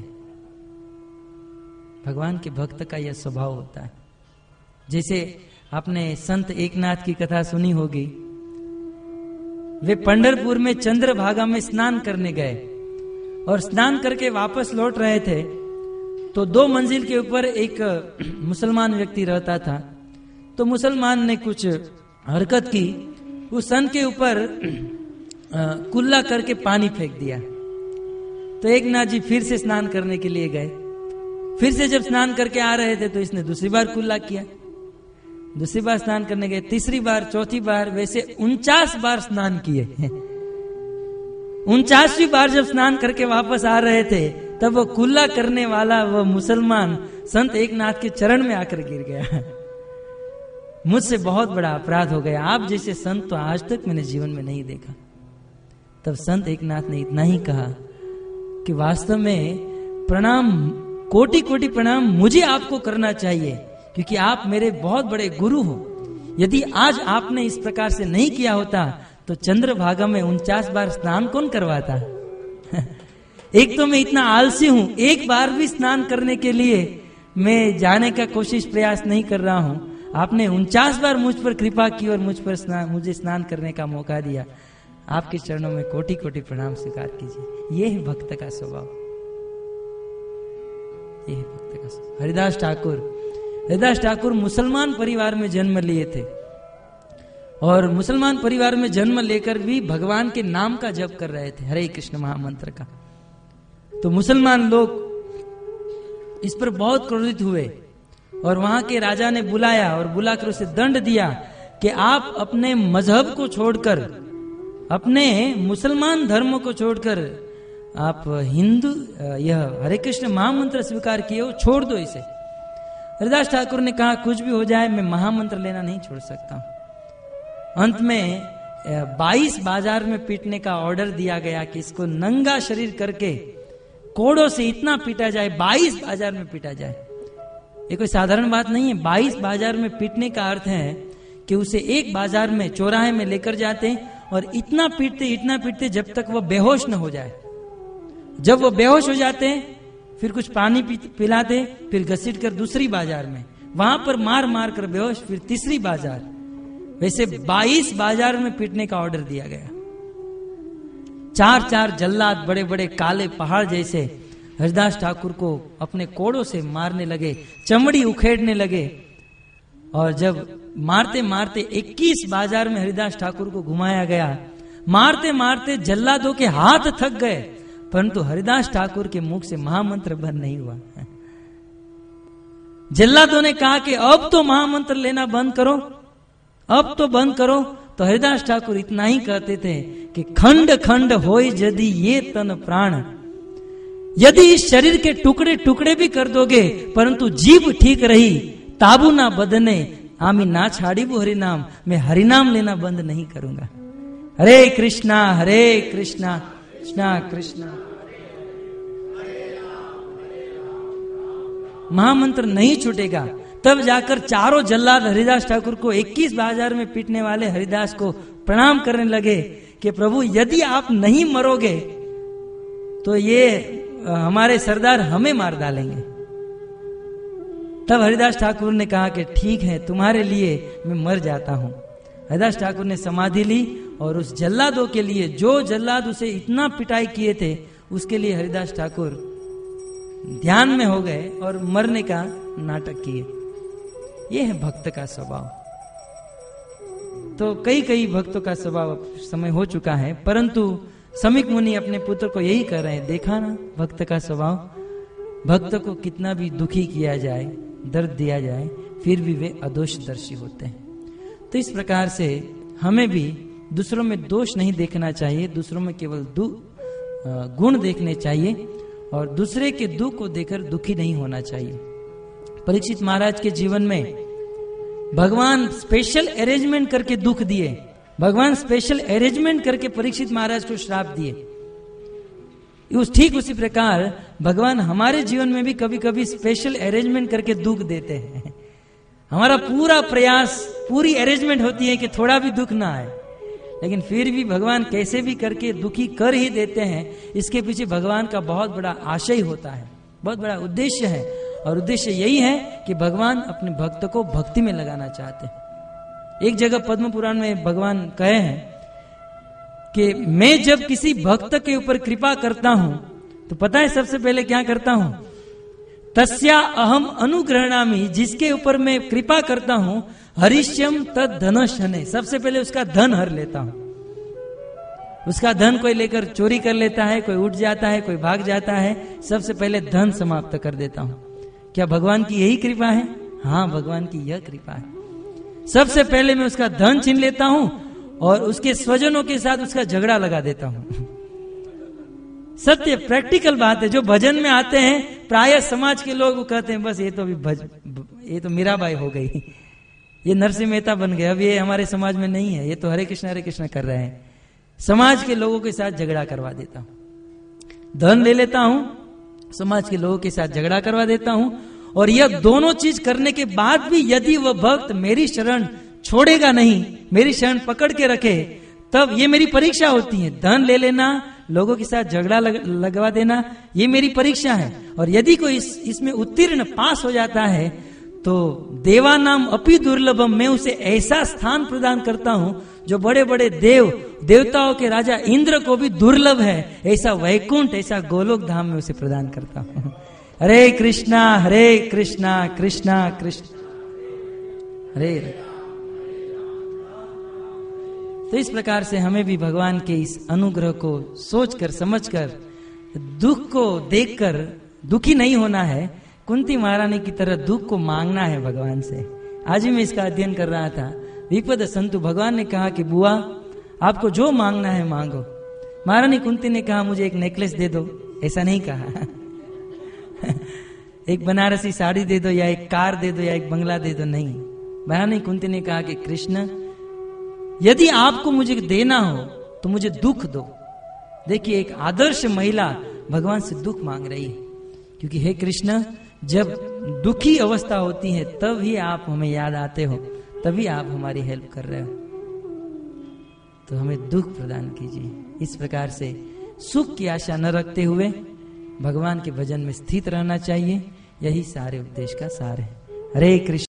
भगवान के भक्त का यह स्वभाव होता है। जैसे आपने संत एकनाथ की कथा सुनी होगी। वे पंढरपुर में चंद्रभागा में स्नान करने गए और स्नान करके वापस लौट रहे थे तो 2 मंजिल के ऊपर एक मुसलमान व्यक्ति रहता था। तो मुसलमान ने कुछ हरकत की, उस संत के ऊपर कुल्ला करके पानी फेंक दिया। तो एकनाथ जी फिर से स्नान करने के लिए गए। फिर से जब स्नान करके आ रहे थे तो इसने दूसरी बार कुल्ला किया। दूसरी बार स्नान करने गए, तीसरी बार, चौथी बार, वैसे 49 बार स्नान किए। 49वीं बार जब स्नान करके वापस आ रहे थे तब वो कुल्ला करने वाला वो मुसलमान संत एकनाथ के चरण में आकर गिर गया। मुझसे बहुत बड़ा अपराध हो गया, आप जैसे संत तो आज तक मैंने जीवन में नहीं देखा। तब संत एकनाथ ने इतना ही कहा कि वास्तव में प्रणाम, कोटि कोटि प्रणाम मुझे आपको करना चाहिए, क्योंकि आप मेरे बहुत बड़े गुरु हो। यदि आज आपने इस प्रकार से नहीं किया होता तो चंद्रभागा में 49 बार स्नान कौन करवाता। एक तो मैं इतना आलसी हूं, एक बार भी स्नान करने के लिए मैं जाने का कोशिश प्रयास नहीं कर रहा हूं। आपने 49 बार मुझ पर कृपा की और मुझे स्नान करने का मौका दिया। आपके चरणों में कोटि कोटि प्रणाम स्वीकार कीजिए। ये है भक्त का स्वभाव, ये है भक्त का स्वभाव। हरिदास ठाकुर मुसलमान परिवार में जन्म लिए थे और मुसलमान परिवार में जन्म लेकर भी भगवान के नाम का जप कर रहे थे, हरे कृष्ण महामंत्र का। तो मुसलमान लोग इस पर बहुत क्रोधित हुए और वहां के राजा ने बुलाया और बुलाकर उसे दंड दिया कि आप अपने मजहब को छोड़कर, अपने मुसलमान धर्म को छोड़कर आप हिंदू, यह हरे कृष्ण महामंत्र स्वीकार किए हो, छोड़ दो इसे। हरिदास ठाकुर ने कहा कुछ भी हो जाए मैं महामंत्र लेना नहीं छोड़ सकता। अंत में 22 बाजार में पीटने का ऑर्डर दिया गया कि इसको नंगा शरीर करके कोड़ों से इतना पीटा जाए, 22 बाजार में पीटा जाए। ये कोई साधारण बात नहीं है। 22 बाजार में पीटने का अर्थ है कि उसे एक बाजार में, चौराहे में लेकर जाते और इतना पीटते जब तक वो बेहोश न हो जाए। जब वो बेहोश हो जाते फिर कुछ पानी पिलाते, फिर घसीट कर दूसरी बाजार में, वहां पर मार मार कर बेहोश, फिर तीसरी बाजार। वैसे 22 बाजार में पीटने का ऑर्डर दिया गया। 4 जल्लाद बड़े बड़े काले पहाड़ जैसे हरिदास ठाकुर को अपने कोड़ों से मारने लगे, चमड़ी उखेड़ने लगे। और जब मारते मारते 21 बाजार में हरिदास ठाकुर को घुमाया गया, मारते मारते जल्लादों के हाथ थक गए, परंतु हरिदास ठाकुर के मुख से महामंत्र बंद नहीं हुआ। जल्लादों ने कहा कि अब तो महामंत्र लेना बंद करो, अब तो बंद करो। तो हरिदास ठाकुर इतना ही कहते थे कि खंड खंड होय यदि ये तन प्राण, यदि इस शरीर के टुकड़े टुकड़े भी कर दोगे परंतु जीभ ठीक रही, ताबू ना बदने आमी ना छाड़ीबू हरिनाम, मैं हरिनाम लेना बंद नहीं करूंगा। हरे कृष्णा कृष्णा कृष्णा। महामंत्र नहीं छूटेगा। तब जाकर चारों जल्लाद हरिदास ठाकुर को 21 बाजार में पीटने वाले हरिदास को प्रणाम करने लगे कि प्रभु यदि आप नहीं मरोगे तो ये हमारे सरदार हमें मार डालेंगे। तब हरिदास ठाकुर ने कहा कि ठीक है, तुम्हारे लिए मैं मर जाता हूं। हरिदास ठाकुर ने समाधि ली और उस जल्लादों के लिए, जो जल्लाद उसे इतना पिटाई किए थे, उसके लिए हरिदास ठाकुर ध्यान में हो गए और मरने का नाटक किए। ये है भक्त का स्वभाव। तो कई भक्तों का स्वभाव समय हो चुका है, परंतु समीक मुनि अपने पुत्र को यही कर रहे हैं। देखा ना भक्त का स्वभाव, भक्त को कितना भी दुखी किया जाए, दर्द दिया जाए, फिर भी वे अदोषदर्शी होते हैं। तो इस प्रकार से हमें भी दूसरों में दोष नहीं देखना चाहिए, दूसरों में केवल गुण देखने चाहिए और दूसरे के दुख को देखकर दुखी नहीं होना चाहिए। परीक्षित महाराज के जीवन में भगवान स्पेशल अरेंजमेंट करके दुख दिए, भगवान स्पेशल अरेंजमेंट करके परीक्षित महाराज को श्राप दिए। ठीक उसी प्रकार भगवान हमारे जीवन में भी कभी कभी स्पेशल अरेंजमेंट करके दुख देते हैं। हमारा पूरा प्रयास, पूरी अरेंजमेंट होती है कि थोड़ा भी दुख ना आए, लेकिन फिर भी भगवान कैसे भी करके दुखी कर ही देते हैं। इसके पीछे भगवान का बहुत बड़ा आशय होता है, बहुत बड़ा उद्देश्य है, और उद्देश्य यही है कि भगवान अपने भक्त को भक्ति में लगाना चाहते हैं। एक जगह पद्म पुराण में भगवान कहे हैं कि मैं जब किसी भक्त के ऊपर कृपा करता हूं तो पता है सबसे पहले क्या करता हूं? तस्या अहम अनुग्रहणामि, जिसके ऊपर मैं कृपा करता हूं, हरिष्यम तद धनशने, सबसे पहले उसका धन हर लेता हूं। उसका धन कोई लेकर चोरी कर लेता है, कोई उठ जाता है, कोई भाग जाता है, सबसे पहले धन समाप्त कर देता हूं। क्या भगवान की यही कृपा है? हाँ, भगवान की यह कृपा है। सबसे पहले मैं उसका धन छीन लेता हूं और उसके स्वजनों के साथ उसका झगड़ा लगा देता हूं। सत्य प्रैक्टिकल बात है। जो भजन में आते हैं प्राय समाज के लोग कहते हैं बस ये तो अभी ये तो मीराबाई हो गई, ये नरसिंह मेहता बन गए, अब ये हमारे समाज में नहीं है, ये तो हरे कृष्ण कर रहे हैं। समाज के लोगों के साथ झगड़ा करवा देता हूं, धन ले लेता हूं, समाज के लोगों के साथ झगड़ा करवा देता हूं, और यह दोनों चीज करने के बाद भी यदि वह भक्त मेरी शरण छोड़ेगा नहीं, मेरी शरण पकड़ के रखे, तब ये मेरी परीक्षा होती है। धन ले लेना, लोगों के साथ झगड़ा लगवा देना, ये मेरी परीक्षा है। और यदि कोई इसमें उत्तीर्ण पास हो जाता है तो देवानाम अपि दुर्लभम, मैं उसे ऐसा स्थान प्रदान करता हूं जो बड़े बड़े देवताओं के राजा इंद्र को भी दुर्लभ है, ऐसा वैकुंठ, ऐसा गोलोक धाम में उसे प्रदान करता हूं। हरे कृष्णा कृष्णा कृष्ण हरे। तो इस प्रकार से हमें भी भगवान के इस अनुग्रह को सोचकर समझकर, दुख को देखकर दुखी नहीं होना है। कुंती महारानी की तरह दुख को मांगना है भगवान से। आज ही मैं इसका अध्ययन कर रहा था। विपद संतु, भगवान ने कहा कि बुआ आपको जो मांगना है मांगो। महारानी कुंती ने कहा मुझे एक नेकलेस दे दो, ऐसा नहीं कहा। एक बनारसी साड़ी दे दो, या एक कार दे दो, या एक बंगला दे दो, नहीं। महारानी कुंती ने कहा कि कृष्ण यदि आपको मुझे देना हो तो मुझे दुख दो। देखिए, एक आदर्श महिला भगवान से दुख मांग रही है, क्योंकि हे कृष्ण, जब दुखी अवस्था होती है तब ही आप हमें याद आते हो, तभी आप हमारी हेल्प कर रहे हो, तो हमें दुख प्रदान कीजिए। इस प्रकार से सुख की आशा न रखते हुए भगवान के भजन में स्थित रहना चाहिए। यही सारे उपदेश का सार है। हरे कृष्ण।